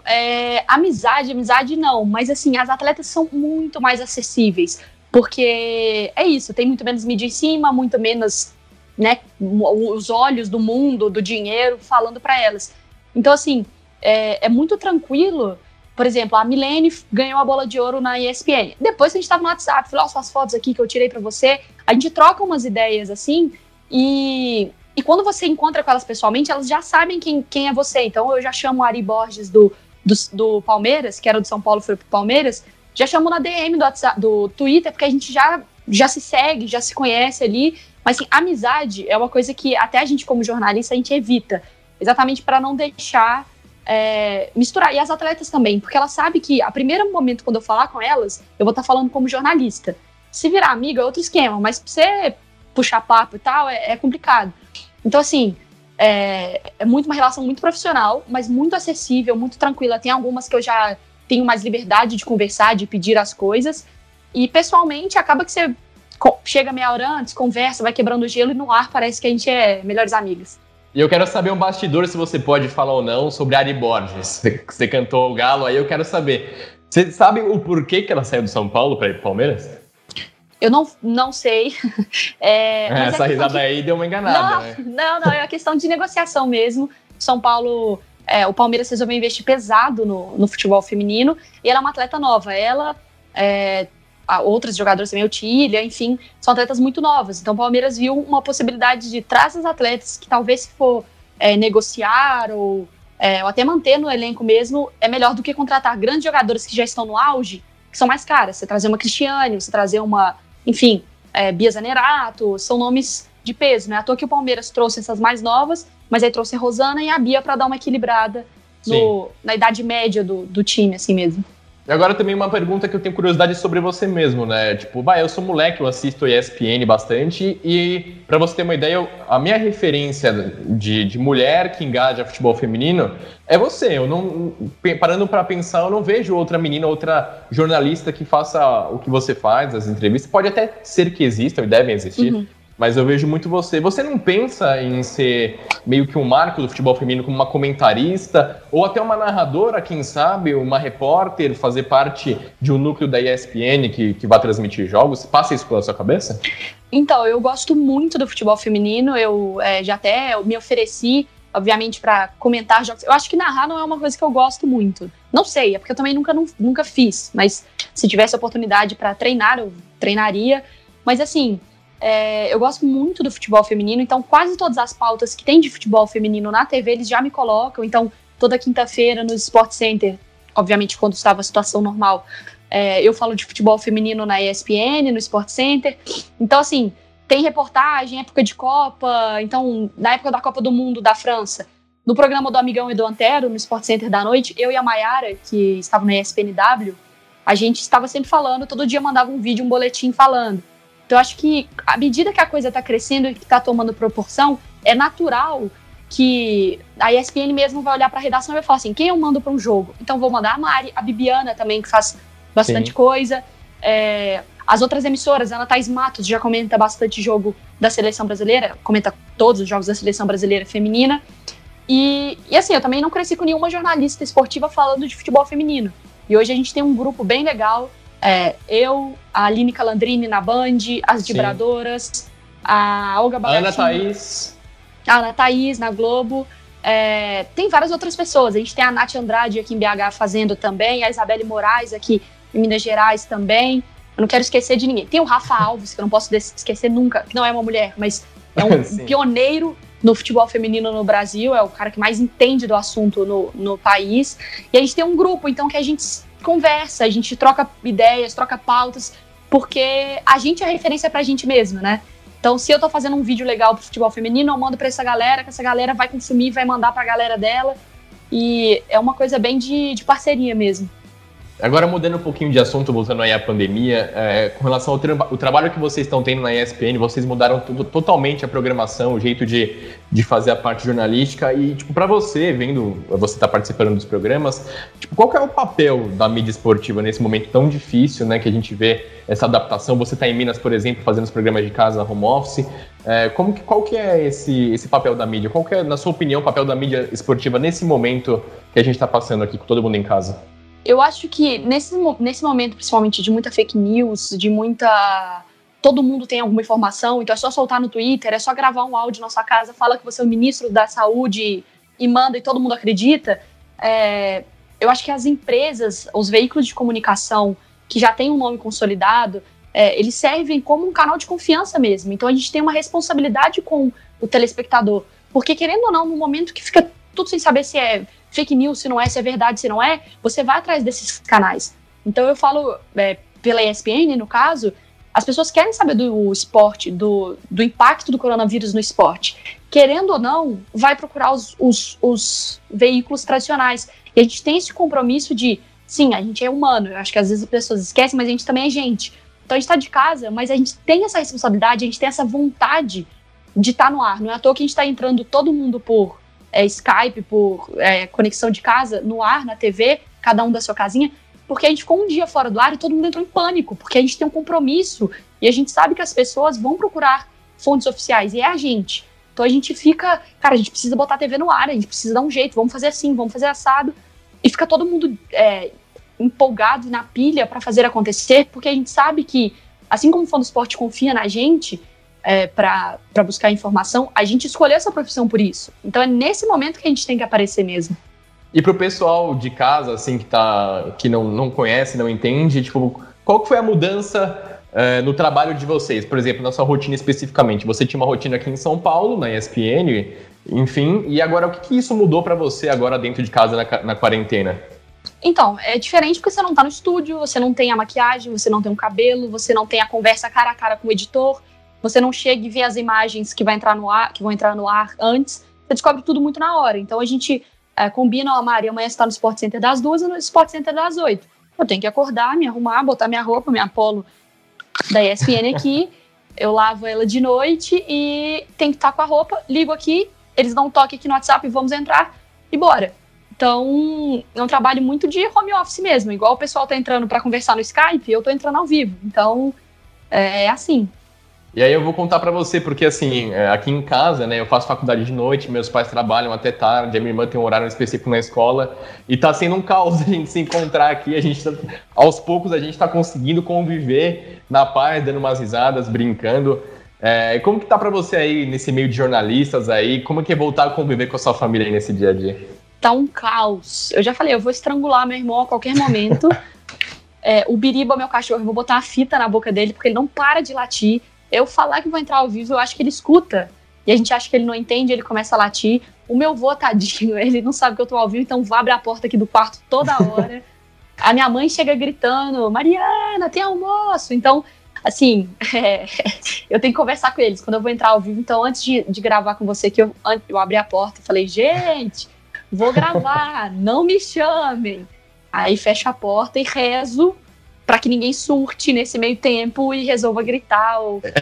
[SPEAKER 3] amizade não, mas assim, as atletas são muito mais acessíveis, porque é isso, tem muito menos mídia em cima, muito menos, né, os olhos do mundo, do dinheiro falando para elas. Então, assim, é muito tranquilo. Por exemplo, a Milene ganhou a bola de ouro na ESPN. Depois que a gente tava no WhatsApp, falou, suas fotos aqui que eu tirei para você, a gente troca umas ideias assim, e quando você encontra com elas pessoalmente, elas já sabem quem é você. Então eu já chamo a Ari Borges do Palmeiras, que era do São Paulo, foi pro Palmeiras, já chamo na DM do WhatsApp, do Twitter, porque a gente já se segue, já se conhece ali. Mas assim, amizade é uma coisa que até a gente como jornalista a gente evita, exatamente para não deixar misturar. E as atletas também, porque elas sabem que a primeiro momento quando eu falar com elas, eu vou estar falando como jornalista. Se virar amiga é outro esquema, mas pra você puxar papo e tal, é complicado. Então, assim, é uma relação muito profissional, mas muito acessível, muito tranquila. Tem algumas que eu já tenho mais liberdade de conversar, de pedir as coisas. E, pessoalmente, acaba que você chega meia hora antes, conversa, vai quebrando o gelo e no ar parece que a gente é melhores amigas.
[SPEAKER 2] E eu quero saber um bastidor, se você pode falar ou não, sobre a Ari Borges. Você cantou o Galo, aí eu quero saber. Você sabe o porquê que ela saiu do São Paulo para ir pro Palmeiras?
[SPEAKER 3] Eu não sei. Mas
[SPEAKER 2] essa risada aí deu uma enganada, né?
[SPEAKER 3] Não, é uma questão de negociação mesmo. São Paulo, o Palmeiras resolveu investir pesado no futebol feminino, e ela é uma atleta nova. Ela, outras jogadoras também, o Tília, enfim, são atletas muito novas. Então o Palmeiras viu uma possibilidade de trazer as atletas que talvez, se for negociar ou até manter no elenco mesmo, é melhor do que contratar grandes jogadoras que já estão no auge, que são mais caras. Você trazer uma Cristiane, você trazer uma, enfim, Bia Zanerato, são nomes de peso, né? À toa que o Palmeiras trouxe essas mais novas, mas aí trouxe a Rosana e a Bia para dar uma equilibrada na idade média do time, assim mesmo.
[SPEAKER 2] E agora também uma pergunta que eu tenho curiosidade sobre você mesmo, né? Tipo, eu sou moleque, eu assisto ESPN bastante, e pra você ter uma ideia, a minha referência de mulher que engaja futebol feminino é você. Eu não, parando pra pensar, eu não vejo outra menina, outra jornalista que faça o que você faz, as entrevistas. Pode até ser que existam e devem existir, mas eu vejo muito você. Você não pensa em ser meio que um marco do futebol feminino como uma comentarista, ou até uma narradora, quem sabe, uma repórter, fazer parte de um núcleo da ESPN que vai transmitir jogos? Passa isso pela sua cabeça?
[SPEAKER 3] Então, eu gosto muito do futebol feminino, eu já até me ofereci, obviamente, para comentar jogos. Eu acho que narrar não é uma coisa que eu gosto muito. Não sei, é porque eu também nunca fiz, mas se tivesse oportunidade para treinar, eu treinaria. Mas assim, eu gosto muito do futebol feminino, então quase todas as pautas que tem de futebol feminino na TV, eles já me colocam. Então, toda quinta-feira no Sport Center, obviamente quando estava a situação normal, eu falo de futebol feminino na ESPN, no Sport Center. Então, assim, tem reportagem, época de Copa. Então, na época da Copa do Mundo da França, no programa do Amigão e do Antero, no Sport Center da noite, eu e a Mayara, que estava na ESPNW, a gente estava sempre falando, todo dia mandava um vídeo, um boletim falando. Então, eu acho que, à medida que a coisa está crescendo e que está tomando proporção, é natural que a ESPN mesmo vai olhar para a redação e vai falar assim, quem eu mando para um jogo? Então, vou mandar a Mari, a Bibiana também, que faz bastante coisa. As outras emissoras, a Ana Thaís Matos já comenta bastante jogo da seleção brasileira, comenta todos os jogos da seleção brasileira feminina. E assim, eu também não cresci com nenhuma jornalista esportiva falando de futebol feminino. E hoje a gente tem um grupo bem legal. Eu, a Aline Calandrini na Band, as Vibradoras, a Olga Bagatinho, a Ana Thaís na Globo. Tem várias outras pessoas. A gente tem a Nath Andrade aqui em BH fazendo também, a Isabelle Moraes aqui em Minas Gerais também. Eu não quero esquecer de ninguém. Tem o Rafa Alves, que eu não posso esquecer nunca, que não é uma mulher, mas é um pioneiro no futebol feminino no Brasil, é o cara que mais entende do assunto no país. E a gente tem um grupo, então, que a gente conversa, a gente troca ideias, troca pautas. porque a gente é referência pra gente mesmo, né? Então, se eu tô fazendo um vídeo legal pro futebol feminino, eu mando pra essa galera, que essa galera vai consumir, vai mandar pra galera dela. E é uma coisa bem de parceria mesmo.
[SPEAKER 2] Agora, mudando um pouquinho de assunto, voltando aí à pandemia, com relação ao trabalho que vocês estão tendo na ESPN, vocês mudaram totalmente a programação, o jeito de fazer a parte jornalística e, tipo, para você, vendo você tá participando dos programas, tipo, qual que é o papel da mídia esportiva nesse momento tão difícil, né, que a gente vê essa adaptação? Você tá em Minas, por exemplo, fazendo os programas de casa, home office, qual que é esse papel da mídia? Qual que é, na sua opinião, o papel da mídia esportiva nesse momento que a gente tá passando aqui com todo mundo em casa?
[SPEAKER 3] Eu acho que nesse momento, principalmente de muita fake news, todo mundo tem alguma informação, então é só soltar no Twitter, é só gravar um áudio na sua casa, fala que você é o ministro da saúde e manda e todo mundo acredita. Eu acho que as empresas, os veículos de comunicação que já têm um nome consolidado, eles servem como um canal de confiança mesmo. Então a gente tem uma responsabilidade com o telespectador, porque querendo ou não, no momento que fica tudo sem saber se é fake news, se não é, se é verdade, se não é, você vai atrás desses canais. Então eu falo, pela ESPN, no caso, as pessoas querem saber do esporte, do impacto do coronavírus no esporte. Querendo ou não, vai procurar os veículos tradicionais. E a gente tem esse compromisso de, sim, a gente é humano, eu acho que às vezes as pessoas esquecem, mas a gente também é gente. Então a gente está de casa, mas a gente tem essa responsabilidade, a gente tem essa vontade de estar no ar. Não é à toa que a gente está entrando todo mundo por Skype, por conexão de casa, no ar, na TV, cada um da sua casinha, porque a gente ficou um dia fora do ar e todo mundo entrou em pânico, porque a gente tem um compromisso e a gente sabe que as pessoas vão procurar fontes oficiais, e é a gente. Então a gente fica, cara, a gente precisa botar a TV no ar, a gente precisa dar um jeito, vamos fazer assim, vamos fazer assado, e fica todo mundo empolgado e na pilha para fazer acontecer, porque a gente sabe que, assim como o fã do esporte confia na gente, para buscar informação, a gente escolheu essa profissão por isso. Então é nesse momento que a gente tem que aparecer mesmo.
[SPEAKER 2] E pro pessoal de casa, assim, que não conhece, não entende, tipo, qual que foi a mudança no trabalho de vocês? Por exemplo, na sua rotina especificamente. Você tinha uma rotina aqui em São Paulo, na ESPN, enfim, e agora o que isso mudou para você agora dentro de casa na quarentena?
[SPEAKER 3] Então, é diferente porque você não tá no estúdio, você não tem a maquiagem, você não tem o cabelo, você não tem a conversa cara a cara com o editor, você não chega e vê as imagens que vão entrar no ar antes, você descobre tudo muito na hora. Então a gente combina, a Maria amanhã está no Sport Center das 2 e no Sport Center das 8. Eu tenho que acordar, me arrumar, botar minha roupa, minha polo da ESPN aqui, eu lavo ela de noite e tenho que estar com a roupa, ligo aqui, eles dão um toque aqui no WhatsApp e vamos entrar e bora. Então, é um trabalho muito de home office mesmo, igual o pessoal tá entrando para conversar no Skype, eu tô entrando ao vivo. Então, é assim.
[SPEAKER 2] E aí eu vou contar pra você, porque assim, aqui em casa, né, eu faço faculdade de noite, meus pais trabalham até tarde, a minha irmã tem um horário específico na escola, e tá sendo um caos a gente se encontrar aqui, aos poucos a gente tá conseguindo conviver na paz, dando umas risadas, brincando. Como que tá pra você aí, nesse meio de jornalistas aí, como que é voltar a conviver com a sua família aí nesse dia a dia?
[SPEAKER 3] Tá um caos. Eu já falei, eu vou estrangular meu irmão a qualquer momento. O Biriba, meu cachorro, eu vou botar uma fita na boca dele, porque ele não para de latir. Eu falar que vou entrar ao vivo, eu acho que ele escuta. E a gente acha que ele não entende, ele começa a latir. O meu vô, tadinho, ele não sabe que eu tô ao vivo, então vou abrir a porta aqui do quarto toda hora. A minha mãe chega gritando, Mariana, tem almoço. Então, assim, eu tenho que conversar com eles quando eu vou entrar ao vivo. Então, antes de gravar com você, que eu abri a porta e falei, gente, vou gravar, não me chamem. Aí fecho a porta e rezo para que ninguém surte nesse meio tempo e resolva gritar.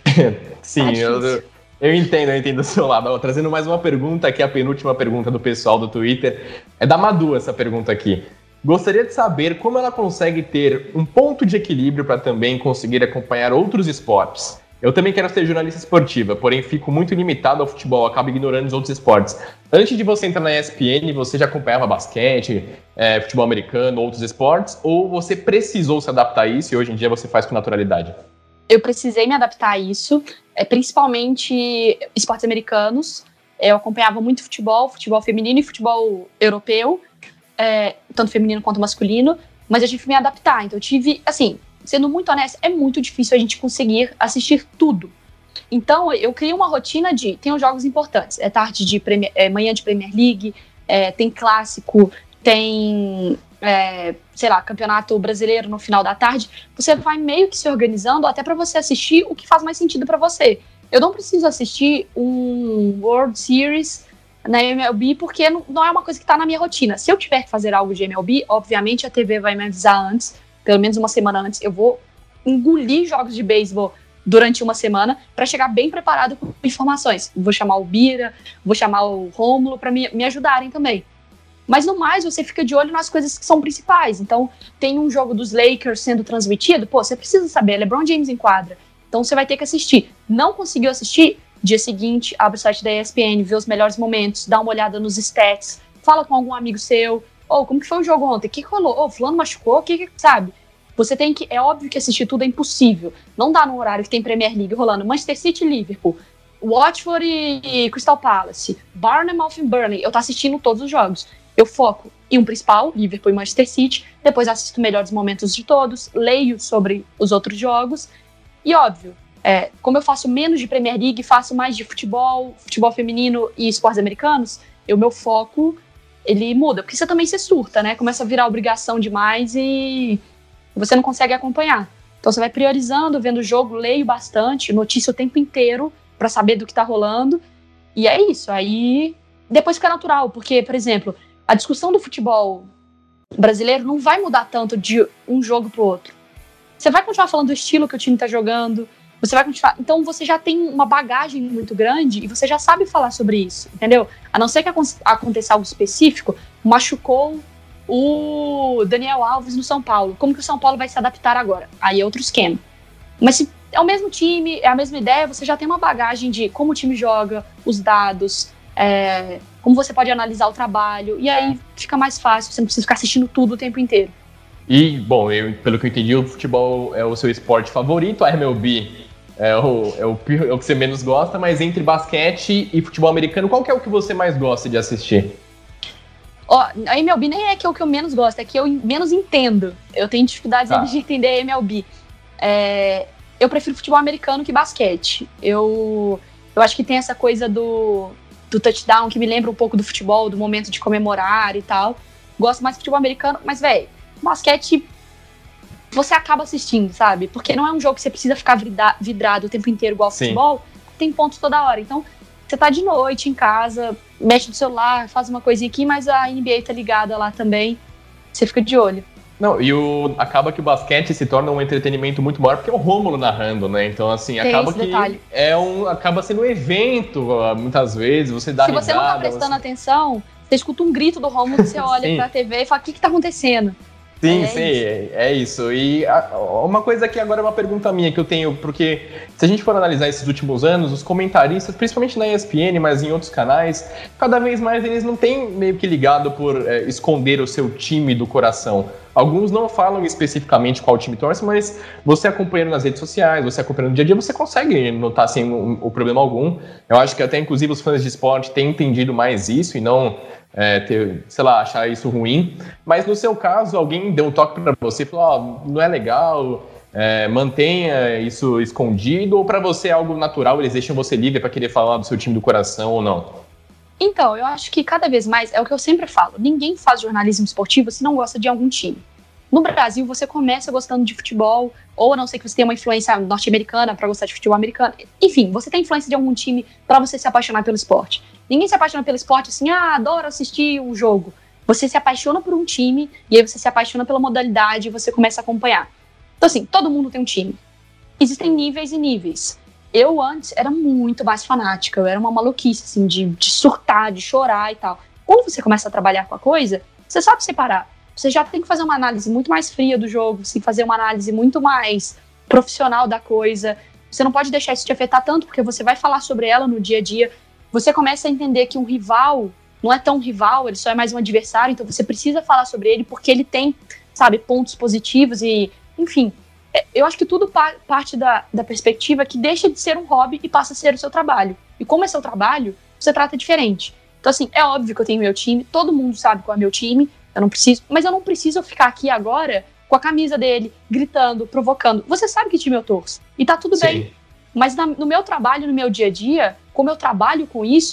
[SPEAKER 2] Sim, eu entendo o seu lado. Trazendo mais uma pergunta, que é a penúltima pergunta do pessoal do Twitter. É da Madu essa pergunta aqui. Gostaria de saber como ela consegue ter um ponto de equilíbrio para também conseguir acompanhar outros esportes. Eu também quero ser jornalista esportiva, porém fico muito limitado ao futebol, acabo ignorando os outros esportes. Antes de você entrar na ESPN, você já acompanhava basquete, futebol americano, outros esportes, ou você precisou se adaptar a isso e hoje em dia você faz com naturalidade?
[SPEAKER 3] Eu precisei me adaptar a isso, principalmente esportes americanos. Eu acompanhava muito futebol feminino e futebol europeu, tanto feminino quanto masculino, mas eu tive que me adaptar. Então eu tive, assim, sendo muito honesta, é muito difícil a gente conseguir assistir tudo. Então, eu criei uma rotina tem os jogos importantes. Manhã de Premier League, tem clássico, tem, sei lá, campeonato brasileiro no final da tarde, você vai meio que se organizando até para você assistir o que faz mais sentido para você. Eu não preciso assistir um World Series na MLB porque não é uma coisa que está na minha rotina. Se eu tiver que fazer algo de MLB, obviamente a TV vai me avisar antes, pelo menos uma semana antes. Eu vou engolir jogos de beisebol durante uma semana para chegar bem preparado com informações. Vou chamar o Bira, vou chamar o Rômulo para me ajudarem também. Mas no mais, você fica de olho nas coisas que são principais. Então, tem um jogo dos Lakers sendo transmitido, você precisa saber, LeBron James em quadra. Então, você vai ter que assistir. Não conseguiu assistir? Dia seguinte, abre o site da ESPN, vê os melhores momentos, dá uma olhada nos stats, fala com algum amigo seu. Como que foi o jogo ontem? O que rolou? Fulano machucou? Sabe? Você tem que... É óbvio que assistir tudo é impossível. Não dá no horário que tem Premier League rolando. Manchester City e Liverpool, Watford e Crystal Palace, Bournemouth e Burnley. Eu tô assistindo todos os jogos. Eu foco em um principal, Liverpool e Manchester City, depois assisto melhores momentos de todos, leio sobre os outros jogos, e óbvio, como eu faço menos de Premier League, faço mais de futebol feminino e esportes americanos, meu foco, ele muda, porque você também se surta, né? Começa a virar obrigação demais e você não consegue acompanhar. Então você vai priorizando, vendo o jogo, leio bastante, notícia o tempo inteiro, para saber do que tá rolando, e é isso, aí depois fica natural, porque, por exemplo, a discussão do futebol brasileiro não vai mudar tanto de um jogo pro outro. Você vai continuar falando do estilo que o time tá jogando, você vai continuar... Então você já tem uma bagagem muito grande e você já sabe falar sobre isso, entendeu? A não ser que aconteça algo específico, machucou o Daniel Alves no São Paulo. Como que o São Paulo vai se adaptar agora? Aí é outro esquema. Mas se é o mesmo time, é a mesma ideia, você já tem uma bagagem de como o time joga, os dados... como você pode analisar o trabalho, e aí fica mais fácil, você não precisa ficar assistindo tudo o tempo inteiro.
[SPEAKER 2] E, bom, pelo que eu entendi, o futebol é o seu esporte favorito, a MLB é o que você menos gosta, mas entre basquete e futebol americano, qual que é o que você mais gosta de assistir?
[SPEAKER 3] A MLB nem é que é o que eu menos gosto, é que eu menos entendo. Eu tenho dificuldades de entender a MLB. Eu prefiro futebol americano que basquete. Eu acho que tem essa coisa do touchdown, que me lembra um pouco do futebol, do momento de comemorar e tal. Gosto mais de futebol americano, mas, basquete você acaba assistindo, sabe? Porque não é um jogo que você precisa ficar vidrado o tempo inteiro igual ao futebol, tem pontos toda hora. Então, você tá de noite em casa, mexe no celular, faz uma coisinha aqui, mas a NBA tá ligada lá também, você fica de olho.
[SPEAKER 2] Não, e acaba que o basquete se torna um entretenimento muito maior porque é o Rômulo narrando, né? Então, assim,
[SPEAKER 3] tem
[SPEAKER 2] acaba
[SPEAKER 3] esse
[SPEAKER 2] que
[SPEAKER 3] detalhe.
[SPEAKER 2] Acaba sendo um evento, muitas vezes, você dá risada.
[SPEAKER 3] Se você não tá prestando atenção, você escuta um grito do Rômulo, você olha pra TV e fala, o que tá acontecendo?
[SPEAKER 2] Sim, é isso. E uma coisa que agora é uma pergunta minha que eu tenho, porque se a gente for analisar esses últimos anos, os comentaristas, principalmente na ESPN, mas em outros canais, cada vez mais eles não têm meio que ligado por esconder o seu time do coração. Alguns não falam especificamente qual time torce, mas você acompanhando nas redes sociais, você acompanhando no dia a dia, você consegue notar sem o problema algum. Eu acho que até, inclusive, os fãs de esporte têm entendido mais isso e não... achar isso ruim, mas no seu caso, alguém deu um toque pra você e falou, não é legal, mantenha isso escondido, ou pra você é algo natural, eles deixam você livre pra querer falar do seu time do coração ou não?
[SPEAKER 3] Então, eu acho que cada vez mais, é o que eu sempre falo, ninguém faz jornalismo esportivo se não gosta de algum time. No Brasil, você começa gostando de futebol, ou a não ser que você tenha uma influência norte-americana pra gostar de futebol americano. Enfim, você tem influência de algum time pra você se apaixonar pelo esporte. Ninguém se apaixona pelo esporte assim, adoro assistir um jogo. Você se apaixona por um time, e aí você se apaixona pela modalidade e você começa a acompanhar. Então assim, todo mundo tem um time. Existem níveis e níveis. Eu antes era muito mais fanática, eu era uma maluquice, assim, de surtar, de chorar e tal. Quando você começa a trabalhar com a coisa, você sabe separar. Você já tem que fazer uma análise muito mais fria do jogo, você tem que fazer uma análise muito mais profissional da coisa. Você não pode deixar isso te afetar tanto, porque você vai falar sobre ela no dia a dia. Você começa a entender que um rival não é tão um rival, ele só é mais um adversário, então você precisa falar sobre ele porque ele tem, sabe, pontos positivos e, enfim. Eu acho que tudo parte da perspectiva que deixa de ser um hobby e passa a ser o seu trabalho. E como é seu trabalho, você trata diferente. Então, assim, é óbvio que eu tenho meu time, todo mundo sabe qual é meu time, mas eu não preciso ficar aqui agora com a camisa dele, gritando, provocando. Você sabe que time eu torço, e tá tudo bem. Mas no meu trabalho, no meu dia a dia, como eu trabalho com isso,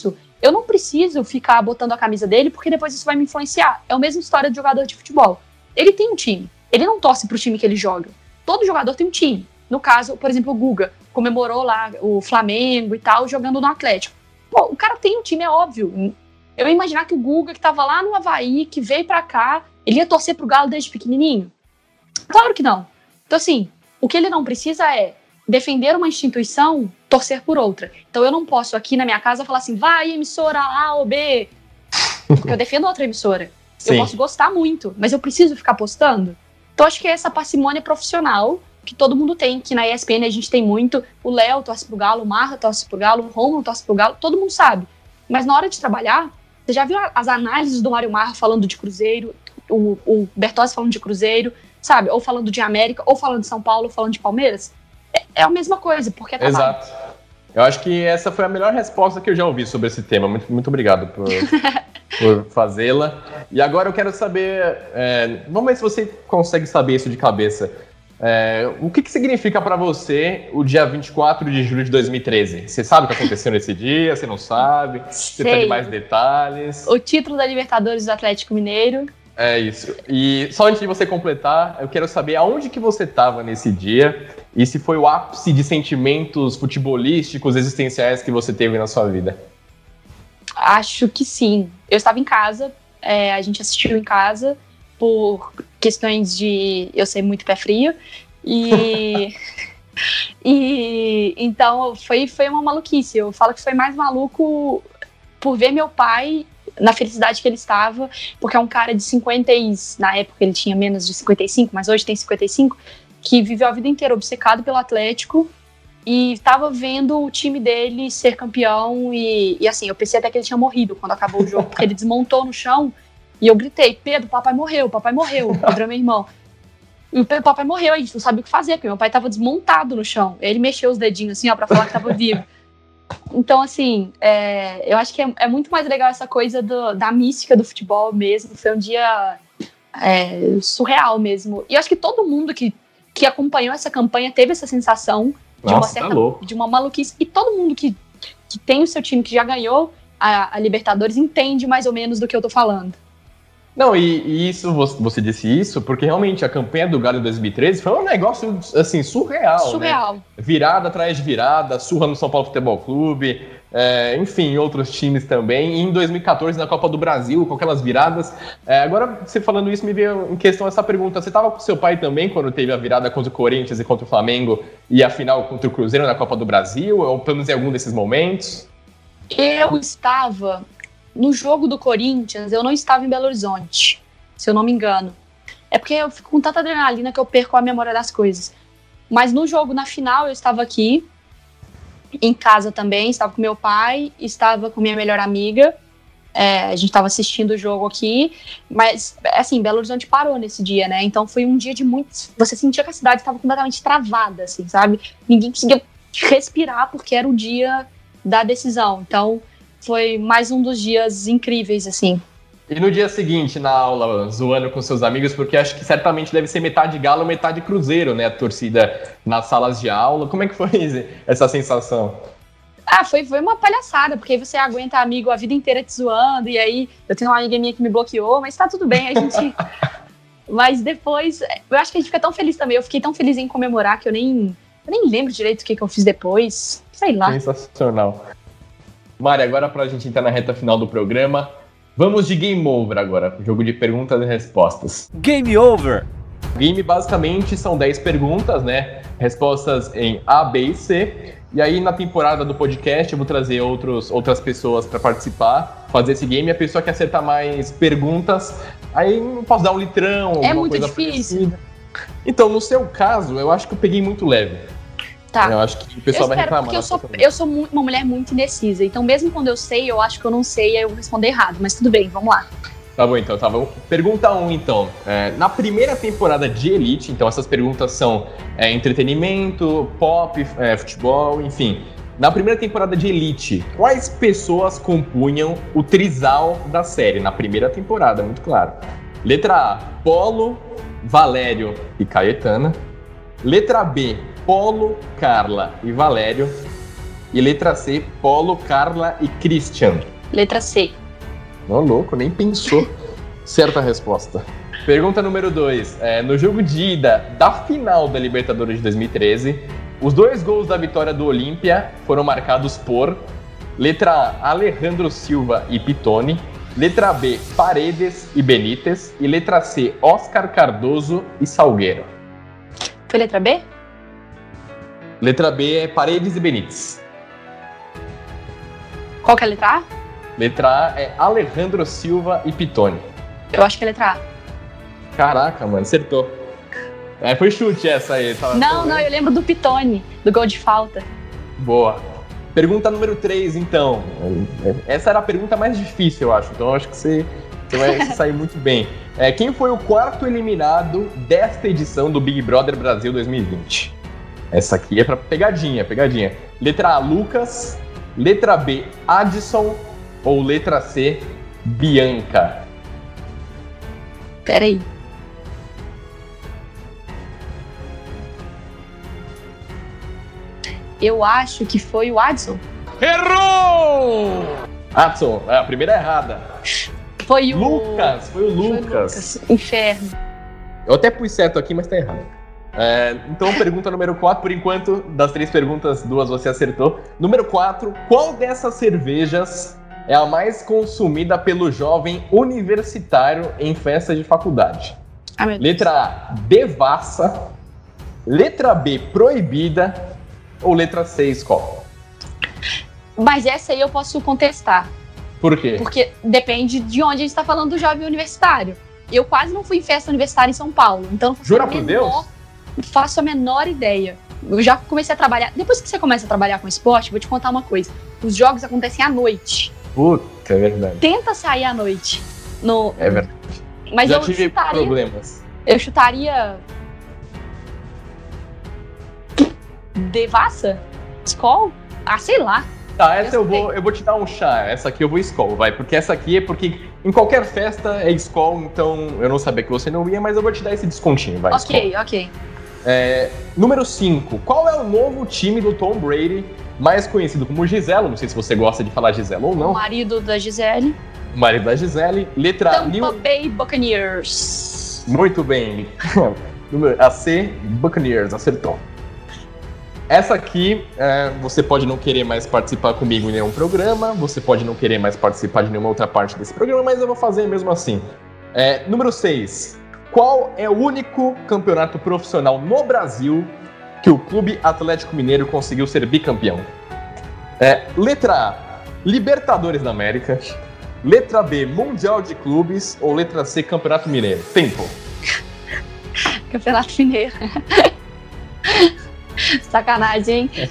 [SPEAKER 3] eu não preciso ficar botando a camisa dele, porque depois isso vai me influenciar. É a mesma história de jogador de futebol. Ele tem um time, ele não torce pro time que ele joga. Todo jogador tem um time. No caso, por exemplo, o Guga comemorou lá o Flamengo e tal, jogando no Atlético. Pô, o cara tem um time, é óbvio. Eu ia imaginar que o Guga, que tava lá no Avaí, que veio pra cá, ele ia torcer pro Galo desde pequenininho? Claro que não. Então, assim, o que ele não precisa é defender uma instituição, torcer por outra. Então, eu não posso aqui na minha casa falar assim, vai, emissora A ou B, porque eu defendo outra emissora. Sim. Eu posso gostar muito, mas eu preciso ficar postando. Então, acho que é essa parcimônia profissional que todo mundo tem, que na ESPN a gente tem muito. O Léo torce pro Galo, o Marra torce pro Galo, o Romulo torce pro Galo, todo mundo sabe. Mas na hora de trabalhar, você já viu as análises do Mário Marra falando de Cruzeiro, o Bertozzi falando de Cruzeiro, sabe? Ou falando de América, ou falando de São Paulo, ou falando de Palmeiras? É a mesma coisa, porque é trabalho.
[SPEAKER 2] Exato. Eu acho que essa foi a melhor resposta que eu já ouvi sobre esse tema. Muito, muito obrigado por fazê-la. E agora eu quero saber, vamos ver se você consegue saber isso de cabeça. O que significa para você o dia 24 de julho de 2013? Você sabe o que aconteceu nesse dia? Você não sabe? Você precisa de mais detalhes?
[SPEAKER 3] O título da Libertadores do Atlético Mineiro.
[SPEAKER 2] É isso. E só antes de você completar, eu quero saber aonde que você estava nesse dia e se foi o ápice de sentimentos futebolísticos, existenciais que você teve na sua vida.
[SPEAKER 3] Acho que sim. Eu estava em casa, a gente assistiu em casa por questões de eu ser muito pé frio e então foi uma maluquice. Eu falo que foi mais maluco por ver meu pai na felicidade que ele estava, porque é um cara de 50 na época ele tinha menos de 55, mas hoje tem 55, que viveu a vida inteira obcecado pelo Atlético e estava vendo o time dele ser campeão e assim, eu pensei até que ele tinha morrido quando acabou o jogo, porque ele desmontou no chão. E eu gritei, Pedro, papai morreu, Pedro é meu irmão. E o papai morreu, a gente não sabia o que fazer, porque meu pai tava desmontado no chão. Ele mexeu os dedinhos assim, ó, pra falar que tava vivo. Então, assim, eu acho que é muito mais legal essa coisa da mística do futebol mesmo. Foi um dia surreal mesmo. E eu acho que todo mundo que acompanhou essa campanha teve essa sensação de uma maluquice. E todo mundo que tem o seu time que já ganhou a Libertadores entende mais ou menos do que eu tô falando.
[SPEAKER 2] Não, e isso, você disse isso, porque realmente a campanha do Galo em 2013 foi um negócio, assim, surreal. Né? Virada atrás de virada, surra no São Paulo Futebol Clube, enfim, outros times também. E em 2014, na Copa do Brasil, com aquelas viradas. Agora, você falando isso, me veio em questão essa pergunta. Você estava com seu pai também, quando teve a virada contra o Corinthians e contra o Flamengo, e a final contra o Cruzeiro na Copa do Brasil, ou pelo menos em algum desses momentos?
[SPEAKER 3] Eu estava... No jogo do Corinthians, eu não estava em Belo Horizonte, se eu não me engano. É porque eu fico com tanta adrenalina que eu perco a memória das coisas. Mas no jogo, na final, eu estava aqui, em casa também, estava com meu pai, estava com minha melhor amiga. A gente estava assistindo o jogo aqui, mas, assim, Belo Horizonte parou nesse dia, né? Então foi um dia de muitos... Você sentia que a cidade estava completamente travada, assim, sabe? Ninguém conseguia respirar porque era o dia da decisão. Então... foi mais um dos dias incríveis, assim.
[SPEAKER 2] E no dia seguinte, na aula, zoando com seus amigos, porque acho que certamente deve ser metade Galo, metade Cruzeiro, né? A torcida nas salas de aula. Como é que foi essa sensação?
[SPEAKER 3] Foi uma palhaçada, porque aí você aguenta amigo a vida inteira te zoando, e aí eu tenho uma amiga minha que me bloqueou, mas tá tudo bem, a gente... Mas depois, eu acho que a gente fica tão feliz também, eu fiquei tão feliz em comemorar que eu nem lembro direito o que eu fiz depois, sei lá.
[SPEAKER 2] Sensacional. Mari, agora pra gente entrar na reta final do programa, vamos de Game Over agora, jogo de perguntas e respostas.
[SPEAKER 1] Game Over!
[SPEAKER 2] Game basicamente são 10 perguntas, né? Respostas em A, B e C. E aí na temporada do podcast eu vou trazer outras pessoas pra participar, fazer esse game. A pessoa que acertar mais perguntas, aí não posso dar um litrão, alguma coisa.
[SPEAKER 3] É muito difícil.
[SPEAKER 2] Parecida. Então, no seu caso, eu acho que eu peguei muito leve.
[SPEAKER 3] Tá.
[SPEAKER 2] Eu acho que o pessoal vai reclamar.
[SPEAKER 3] Porque eu sou uma mulher muito indecisa. Então, mesmo quando eu sei, eu acho que eu não sei, aí eu vou responder errado. Mas tudo bem, vamos lá.
[SPEAKER 2] Tá bom, então. Pergunta 1, então. Na primeira temporada de Elite, então essas perguntas são entretenimento, pop, futebol, enfim. Na primeira temporada de Elite, quais pessoas compunham o trisal da série? Na primeira temporada, muito claro. Letra A, Polo, Valério e Caetana. Letra B, Polo, Carla e Valério. E letra C, Polo, Carla e Christian.
[SPEAKER 3] Letra C.
[SPEAKER 2] Ô, louco, nem pensou. Certa resposta. Pergunta número 2. No jogo de ida da final da Libertadores de 2013, os 2 gols da vitória do Olímpia foram marcados por letra A, Alejandro Silva e Pitoni, letra B, Paredes e Benítez e letra C, Oscar Cardoso e Salgueiro.
[SPEAKER 3] Foi letra B?
[SPEAKER 2] Letra B é Paredes e Benítez.
[SPEAKER 3] Qual que é a letra A?
[SPEAKER 2] Letra A é Alejandro Silva e Pitoni.
[SPEAKER 3] Eu acho que é a letra A.
[SPEAKER 2] Caraca, mano, acertou. Foi chute essa aí.
[SPEAKER 3] Não, eu lembro do Pitoni, do gol de falta.
[SPEAKER 2] Boa. Pergunta número 3, então. Essa era a pergunta mais difícil, eu acho. Então eu acho que você vai sair muito bem. Quem foi o 4º eliminado desta edição do Big Brother Brasil 2020? Essa aqui é pra pegadinha. Letra A, Lucas. Letra B, Adson. Ou letra C, Bianca?
[SPEAKER 3] Peraí. Eu acho que foi o Adson.
[SPEAKER 2] Errou! Adson, a primeira errada.
[SPEAKER 3] Foi o
[SPEAKER 2] Lucas.
[SPEAKER 3] Inferno.
[SPEAKER 2] Eu até pus certo aqui, mas tá errado. Então, pergunta número 4, por enquanto, das 3 perguntas, 2 você acertou. Número 4, qual dessas cervejas é a mais consumida pelo jovem universitário em festa de faculdade? Letra A, Devassa. Letra B, Proibida. Ou letra C, Skol?
[SPEAKER 3] Mas essa aí eu posso contestar.
[SPEAKER 2] Por quê?
[SPEAKER 3] Porque depende de onde a gente está falando do jovem universitário. Eu quase não fui em festa universitária em São Paulo. Então
[SPEAKER 2] Jura por Deus?
[SPEAKER 3] Não faço a menor ideia. Eu já comecei a trabalhar. Depois que você começa a trabalhar com esporte, vou te contar uma coisa. Os jogos acontecem à noite.
[SPEAKER 2] Puta, é verdade.
[SPEAKER 3] Tenta sair à noite.
[SPEAKER 2] É verdade.
[SPEAKER 3] Mas
[SPEAKER 2] já
[SPEAKER 3] eu
[SPEAKER 2] tive problemas.
[SPEAKER 3] Eu chutaria. Devassa? Skol? Ah, sei lá.
[SPEAKER 2] Tá, essa eu vou te dar um chá. Essa aqui eu vou Skol, vai. Porque essa aqui é porque em qualquer festa é Skol, então eu não sabia que você não ia, mas eu vou te dar esse descontinho, vai.
[SPEAKER 3] Ok.
[SPEAKER 2] Número 5. Qual é o novo time do Tom Brady, mais conhecido como Giselo? Não sei se você gosta de falar Giselo ou não.
[SPEAKER 3] O marido da Gisele.
[SPEAKER 2] O marido da Gisele. Letra
[SPEAKER 3] Tampa Bay Buccaneers.
[SPEAKER 2] Muito bem. A C, Buccaneers, acertou. Essa aqui, você pode não querer mais participar comigo em nenhum programa, você pode não querer mais participar de nenhuma outra parte desse programa, mas eu vou fazer mesmo assim. Número 6. Qual é o único campeonato profissional no Brasil que o Clube Atlético Mineiro conseguiu ser bicampeão? Letra A, Libertadores da América. Letra B, Mundial de Clubes. Ou letra C, Campeonato Mineiro? Tempo.
[SPEAKER 3] Campeonato Mineiro. Sacanagem, hein?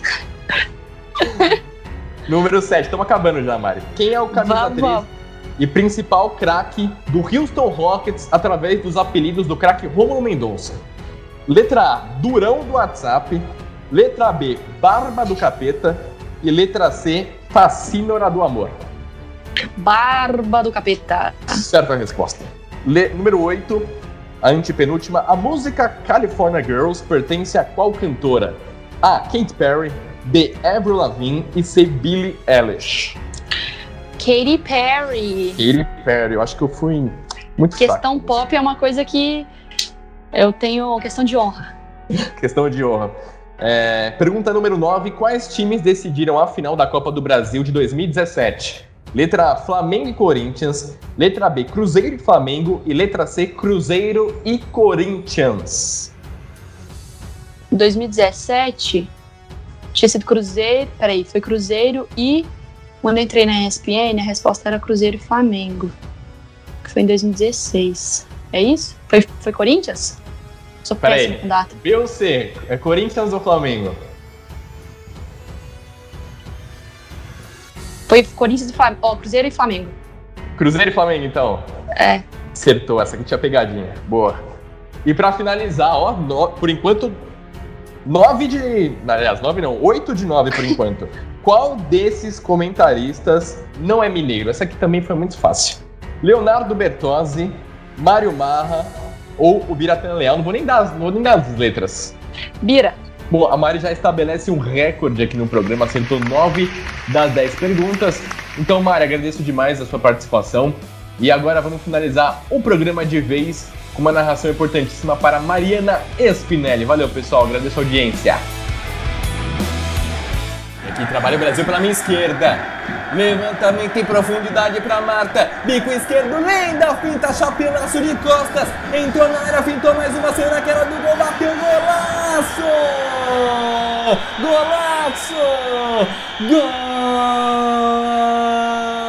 [SPEAKER 2] Número 7, estamos acabando já, Mari. Quem é o camisa 3 e principal craque do Houston Rockets através dos apelidos do craque Rômulo Mendonça? Letra A, Durão do WhatsApp. Letra B, Barba do Capeta. E letra C, Facínora do Amor.
[SPEAKER 3] Barba do Capeta.
[SPEAKER 2] Certa resposta. Número 8, a antepenúltima. A música California Girls pertence a qual cantora? A, Katy Perry. B, Avril Lavigne. E C, Billie Eilish.
[SPEAKER 3] Katy Perry.
[SPEAKER 2] Katy Perry, eu acho que eu fui muito
[SPEAKER 3] Questão pop é uma coisa que eu tenho questão de honra.
[SPEAKER 2] Questão de honra. Pergunta número 9. Quais times decidiram a final da Copa do Brasil de 2017? Letra A, Flamengo e Corinthians. Letra B, Cruzeiro e Flamengo. E letra C, Cruzeiro e Corinthians.
[SPEAKER 3] 2017 tinha sido Cruzeiro. Peraí, foi Cruzeiro e... Quando eu entrei na ESPN, a resposta era Cruzeiro e Flamengo. Que foi em 2016. É isso? Foi Corinthians? Sou péssimo com data.
[SPEAKER 2] B ou C? É Corinthians ou Flamengo?
[SPEAKER 3] Foi Corinthians e Flamengo. Ó, Cruzeiro e Flamengo.
[SPEAKER 2] Cruzeiro e Flamengo, então? Acertou, essa aqui tinha pegadinha. Boa. E pra finalizar, por enquanto, 8 de 9 por enquanto. Qual desses comentaristas não é mineiro? Essa aqui também foi muito fácil. Leonardo Bertozzi, Mário Marra ou o Biratã Leal? Não vou nem dar as letras.
[SPEAKER 3] Bira.
[SPEAKER 2] Bom, a Mari já estabelece um recorde aqui no programa, acertou 9 das 10 perguntas. Então, Mari, agradeço demais a sua participação. E agora vamos finalizar o programa de vez com uma narração importantíssima para Mariana Spinelli. Valeu, pessoal. Agradeço a audiência.
[SPEAKER 4] Aqui trabalha o Brasil pela minha esquerda. Levantamento em profundidade para Marta. Bico esquerdo, lenda, finta, chapelaço de costas. Entrou na área, fintou mais uma, será que era do gol? Bateu, golaço! Golaço! Gol!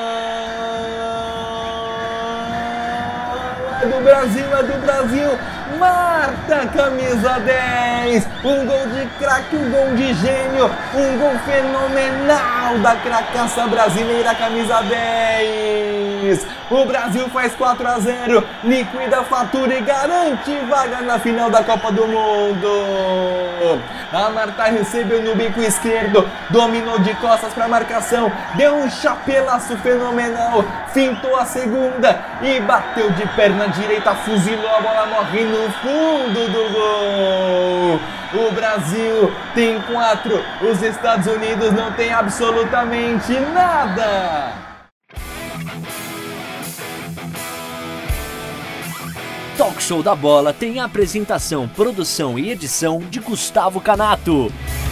[SPEAKER 4] É do Brasil, Marta, camisa 10, um gol de craque, um gol de gênio, um gol fenomenal da cracaça brasileira, camisa 10, o Brasil faz 4-0, liquida a fatura e garante vaga na final da Copa do Mundo. A Marta recebeu no bico esquerdo, dominou de costas para a marcação, deu um chapelaço fenomenal, fintou a segunda e bateu de perna direita, fuzilou, a bola morre no fundo do gol. O Brasil tem 4, os Estados Unidos não tem absolutamente nada.
[SPEAKER 1] Talk Show da Bola tem apresentação, produção e edição de Gustavo Canato.